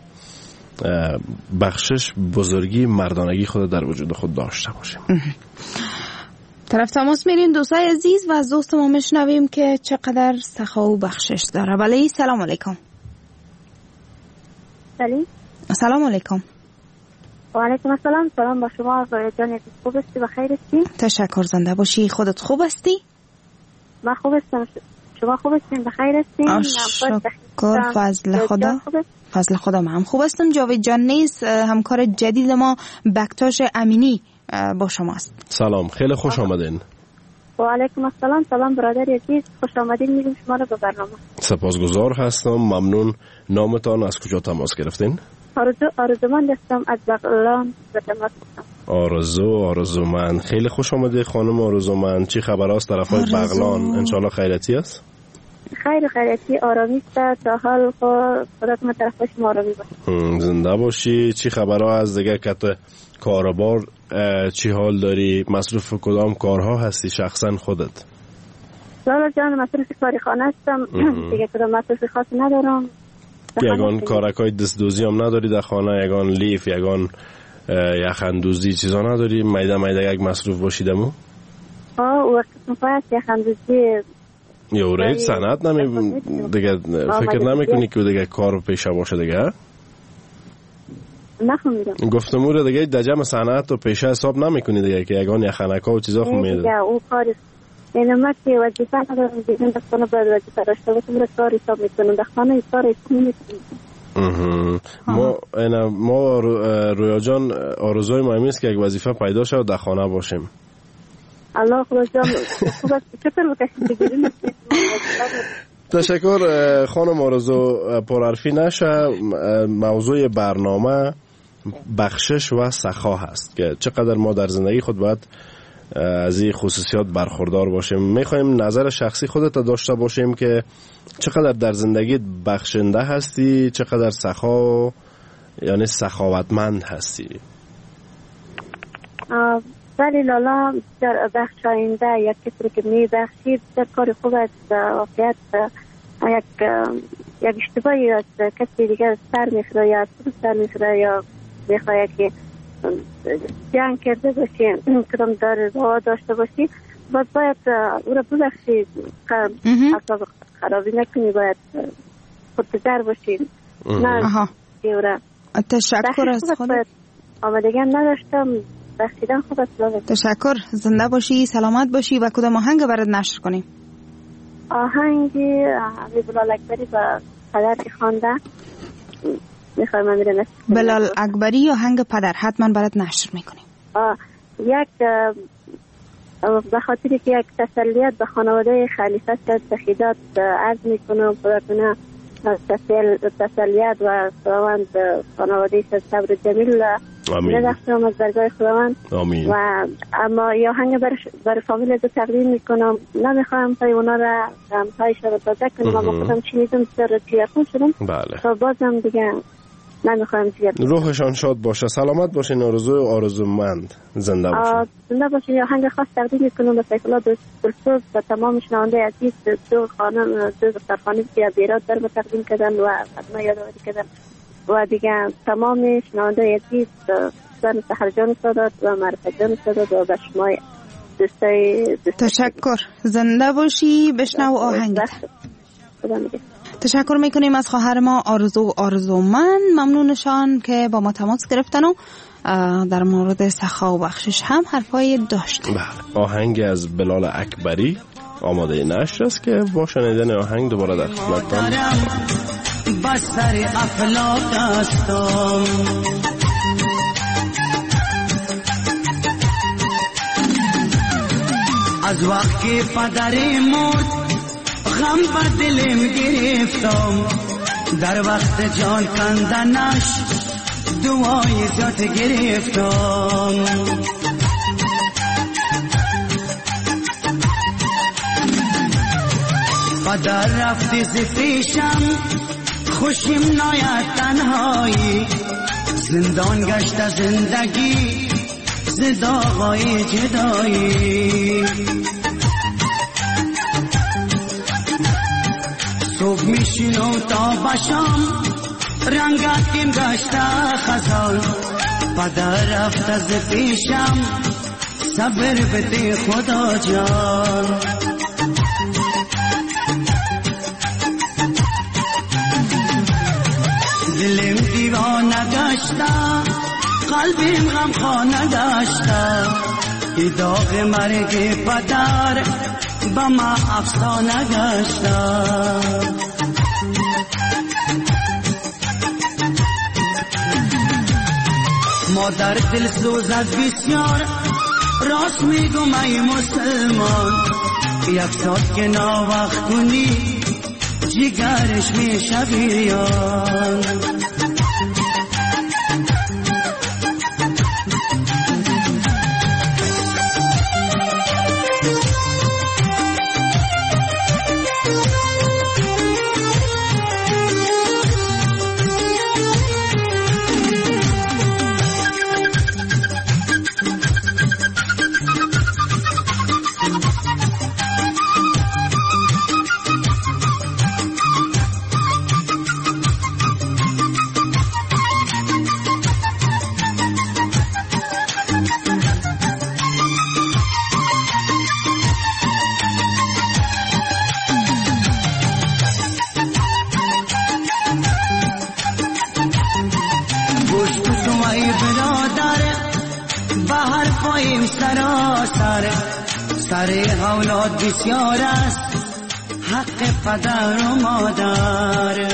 بخشش بزرگی مردانگی خود در وجود خود داشته باشیم. طرف تماس میریم دوستای عزیز و از دوست ما میشنویم که چقدر سخا و بخشش داره. بله سلام علیکم. بله سلام علیکم. و علیکم السلام. سلام با شما جان، خوب هستی؟ بخیر هستی؟ تشکر، زنده باشی. خودت خوب هستی؟ من خوب هستم، شما خوب هستین؟ بخیر هستین؟ شکر، فضل خدا. فضل خدا من هم خوب هستم. جاوید جان نیست، همکار جدید ما بکتاش امینی با شماست. سلام، خیلی خوش آمدین. و علیکم السلام. سلام برادر عزیز، خوش آمدین میگم شما رو به برنامه. سپاسگزار هستم، ممنون. نامتان از کجا تماس گرفتین؟ آرزو آرزومند هستم از بغلان به تماس گرفتم. آرزو آرزومند، خیلی خوش آمده خانم آرزومند. چی خبر است طرفای بغلان؟ انشالله خیریتی است؟ خیر خیریتی، آرامی است تا حال. خدا که طرفش ما آرامی باشه. زنده باشی. چی خبرها از دیگه کت کاربار؟ چی حال داری؟ مصروف کدام کارها هستی شخصا خودت؟ لالا جان مصروف کاری خانه هستم دیگه، کدام مصروف خاصی ندارم. یگان کارکای دستدوزی هم نداری در خانه؟ یگان لیف، یگان یخندوزی چیزا نداری؟ میده میده یک مصروف باشیدمو؟ آه وقت مفاید یخندوزی یا رید سنت نمی دیگه فکر نمی کنی که دیگه کار پیشه باشه دیگه؟ نفهمیدم. گفتمون رو دیگه در جمع صنعت و پیشه حساب نمیکنی دیگه که یگان یخنکا و چیزا خو میده دیگه اون کار یعنی ما که وظیفه ندارم دیگه دستانه باید وظیفه داشته باشم را کار حساب میکنم دستانه کار حساب میکنم. ما اینا ما رویا جان آرزوی ما همیست که یک وظیفه پیدا شد در خانه باشیم. الله خدا جان خوب است چطور بکشید بگیریم. تشکر خانم آرزو، پرحرفی نشه. موضوع برنامه بخشش و سخا هست که چقدر ما در زندگی خود باید از این خصوصیات برخوردار باشیم. میخوایم نظر شخصی خودت داشته باشیم که چقدر در زندگی بخشنده هستی، چقدر سخا یعنی سخاوتمند هستی. ولی لالا در بخشاینده یک کسی که می بخشید در کار خوب است. واقعیت یک یک اشتباهی از کسی دیگر سر میخوره یا سر میخوره یا میخواه که جنگ کرده باشی کدام دار روا داشته باشی باید باید او را ببخشی، اصلا خرابی نکنی، باید خودگذر باشی. نه او را تشکر از خودت. آمدگی هم نداشتم بخشیدن خوب است. تشکر، زنده باشی، سلامت باشی. و کدام آهنگ برات نشر کنیم؟ آهنگی بلال اکبری با پدر که خوانده میخوای من میره نشر کنیم. بلال اکبری یا آهنگ پدر حتما برات نشر میکنیم. یک به خاطری که یک تسلیت به خانواده خلیفه سخیدات عرض میکنم براتونه تسلیت و خداوند خانواده صبر جمیل رفتم از درگاه خداوند. آمین. و اما یا هنگ بر, بر فامیل دو تقدیم میکنم. نمیخواهم تا اونا را غمهایش را تازه کنم. اما خودم چنیدم سر تیرخون شدم. بله. تا بازم دیگه نمیخواهم تیرخون. روحشان شاد باشه، سلامت باشین، آرزوی و آرزومند زنده باشین. زنده باشین. یا هنگ خاص تقدیم میکنم به سیکلا دلسوز و تمام شنونده عزیز. دو خانم دو دخترخانه که بیرات در ما تقدیم کردن و خدمه یادآوری کردن و دیگه تمام شنونده عزیز سن سحر جان سادات و معرفت جان سادات و به شما دوستای تشکر. زنده باشی. بشنو آهنگ. تشکر میکنیم از خواهر ما آرزو آرزومند. ممنونشان که با ما تماس گرفتن و در مورد سخا و بخشش هم حرفای داشتن. بله. آهنگ از بلال اکبری آماده نشر است که با شنیدن آهنگ دوباره در خدمتتان بسر افلاک هستم. از وقتی پدری مرد غم به دلم گرفتم، در وقت جان کندنش دعای زیاد گرفتم. پدر رفتی ز پیشم خوشیم ناید تنهایی، زندان گشت زندگی ز داغای جدایی. صبح میشینم تا بشم رنگاتیم گشته خزان، پدر رفت از پیشم صبر بده خدا جان. دلم دیوانه گشته قلبیم غم خانه گشته، ای داغ مرگ پدر با ما افسانه گشته. مادر دل سوزد بسیار راست میگم ای مسلمان، یک ساعت که ناوقت کنی جگرش میشه بیان. سر سر اولاد بسیار است حق پدر و مادر.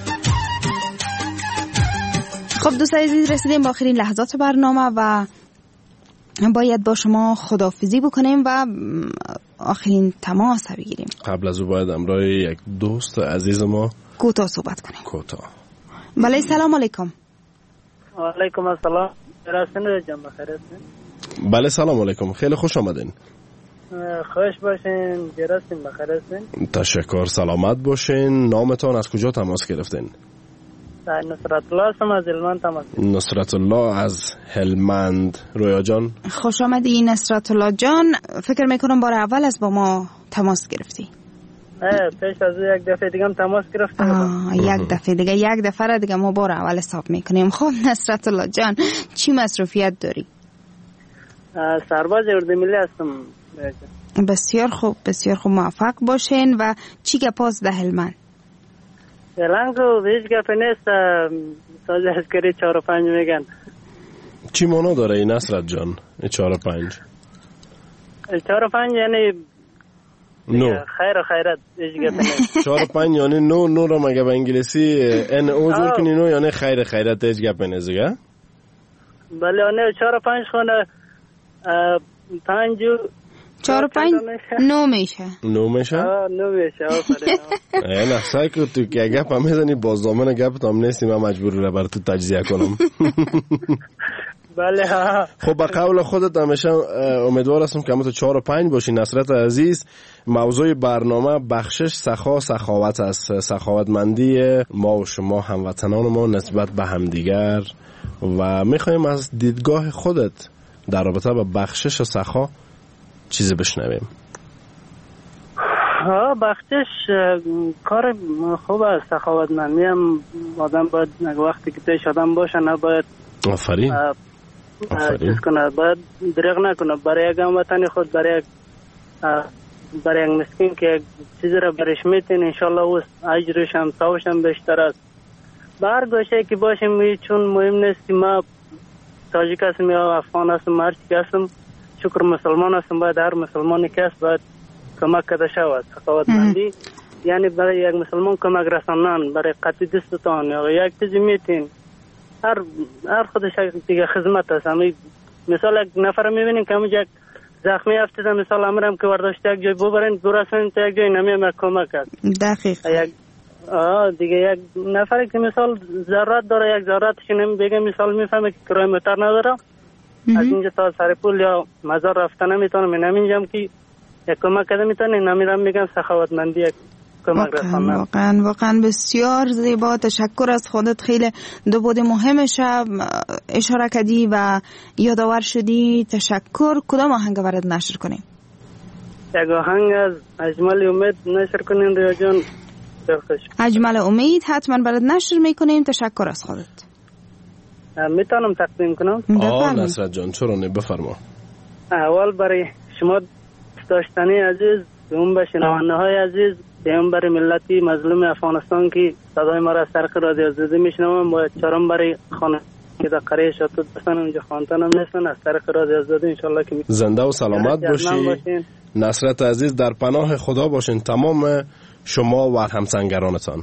خب دوستان عزیز رسیدیم با آخرین لحظات برنامه و باید با شما خداحافظی بکنیم و آخرین تماس بگیریم. قبل از او باید امرای یک دوست عزیز ما کوتاه صحبت کنیم. کوتاه. بله سلام علیکم. و علیکم السلام. راستی جان بخیر هستین؟ بله سلام علیکم، خیلی خوش آمدین. خوش باشین، جرستین بخیر هستین؟ تشکر، سلامت باشین. نامتان از کجا تماس گرفتین؟ نصرت الله هستم از هلمند تماس گرفتم. نصرت الله از هلمند. رویا جان خوش آمدی نصرت الله جان. فکر میکنم بار اول از با ما تماس گرفتی. پیش از یک دفعه دیگه هم تماس گرفتم. یک دفعه دیگه یک دفعه را دیگه ما بار اول حساب میکنیم. خب نصرت الله جان چی مصروفیت داری؟ سرباز اردومیلی هستم. بسیار خوب بسیار خوب، موفق باشین. و چی گپاس ده هلمند؟ فعلا که هیچ گپ نیست، ساز عسکری چهار و پنج میگن. چی مانا داره این نصرت جان چهار و پنج؟ چهار و پنج یعنی نو خیر و خیرت، هیچ گپ نیست. چهار و پنج یعنی نو. نو رو مگه به انگلیسی ان او جور کنی نو یعنی خیر خیرت، هیچ گپ نیست دیگه. بله نه چهار و پنج خونه پنج چهار و پنج نو میشه. نو میشه؟ آه نو میشه. آفرین. نه سعی کن تو که گپ هم میزنی باز دامن گپ تام نیستی، من مجبور رو بر تو تجزیه کنم. بله ها. خب به قول خودت همیشه امیدوار هستم که همون چهار و پنج باشی. نصرت عزیز، موضوع برنامه بخشش سخا سخاوت است، سخاوتمندی ما و شما هموطنان ما نسبت به همدیگر و میخوایم از دیدگاه خودت در رابطه با بخشش و سخا چیزی بشنویم. ها بخشش کار خوب است، سخاوتمندی هم آدم باید وقتی که پیش آدم باشه نباید آفرین آفرین چیز کنه، باید دریغ نکنه برای یک هموطن خود، برای یک برای یک مسکین که یک چیزی را برش میتین انشالله او اجرش هم ثوابش هم بیشتر است. به هر گوشه که باشیم چون مهم نیست ما تاجیک هستم یا افغان هستم هر چی هستم، شکر مسلمان هستم، باید هر مسلمانی که هست باید کمک کرده شود. سخاوتمندی یعنی برای یک مسلمان کمک رساندن، برای قطع دستتان یا یک چیزی میتین هر هر خودش دیگه خدمت است. همین مثال یک نفر میبینیم که همون یک زخمی افتاده، مثال امرم که ورداشته یک جای ببرین برسونین تا یک جای نمیام کمک است. دقیق. یک آه دیگه یک نفری که مثال ضرورت داره، یک ضرورتش نمیگه، مثال میفهمه که کرایه موتر نداره، از اینجا تا سرپول یا مزار رفتن نمیتونه، من نمیجم که یک کمک کرده میتونه، نمیرم میگم سخاوتمندی یک کمک رساندن. واقعا واقعا بسیار زیبا. تشکر از خودت. خیلی دو بود مهمش اشاره کردی و یادآور شدی. تشکر. کدام آهنگ برات نشر کنیم؟ یک آهنگ از اجمل امید نشر کنین ریا جان. اجمل امید حتما برات نشر میکنیم. تشکر از خودت. میتونم تقدیم کنم؟ آه نصرت جان چرا نه، بفرما. اول برای شما داشتنی عزیز، دوم به شنونده های عزیز، دوم برای ملتی مظلوم افغانستان که صدای ما را از طریق رادیو آزادی میشنوم، و چهارم برای خانه که در قریه شاتوت بستن اونجا خانتن هم نیستن، از طریق رادیو آزادی انشالله که زنده و سلامت باشی. نصرت عزیز در پناه خدا باشین تمام شما و همسنگرانتان.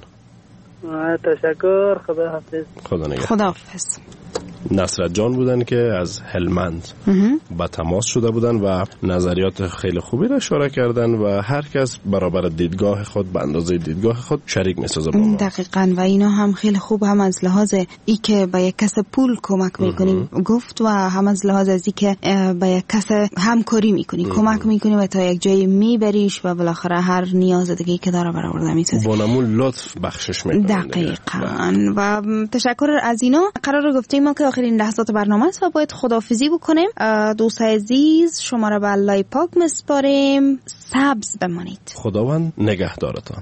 تشکر. خدا حافظ. خدا نگهدار. خدا حافظ. نصرت جان بودن که از هلمند با تماس شده بودن و نظریات خیلی خوبی را اشاره کردن و هر کس برابر دیدگاه خود به اندازه دیدگاه خود شریک میسازه با ما. دقیقاً. و اینا هم خیلی خوب، هم از لحاظ ای که به یک کس پول کمک میکنیم گفت و هم از لحاظ از ای که به یک کس همکاری میکنی، کمک میکنی و تا یک جایی میبریش و بالاخره هر نیاز دیگه که داره برآورده میسازی. با نمون لطف بخشش میکنی. دقیقاً. و تشکر از اینا. قرار گفتیم ما که آخرین لحظات برنامه است و باید خداحافظی بکنیم. دوستای عزیز شما را به الله پاک میسپاریم. سبز بمانید. خداوند نگهدارتان.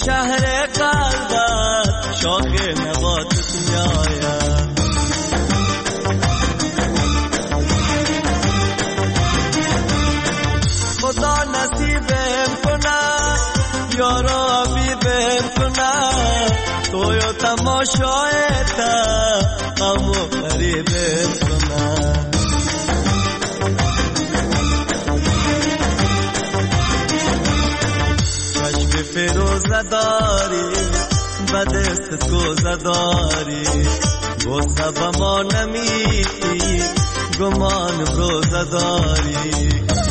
شهر قلبت شاخ نباتت میآید. خدا نصیبم کنه یارا بیبم کنه توی تماشایت غم و غریبم کنه. چشم فیروزه داری به دستت گوزه داری گوزه به ما نمیدی گمان روزه داری.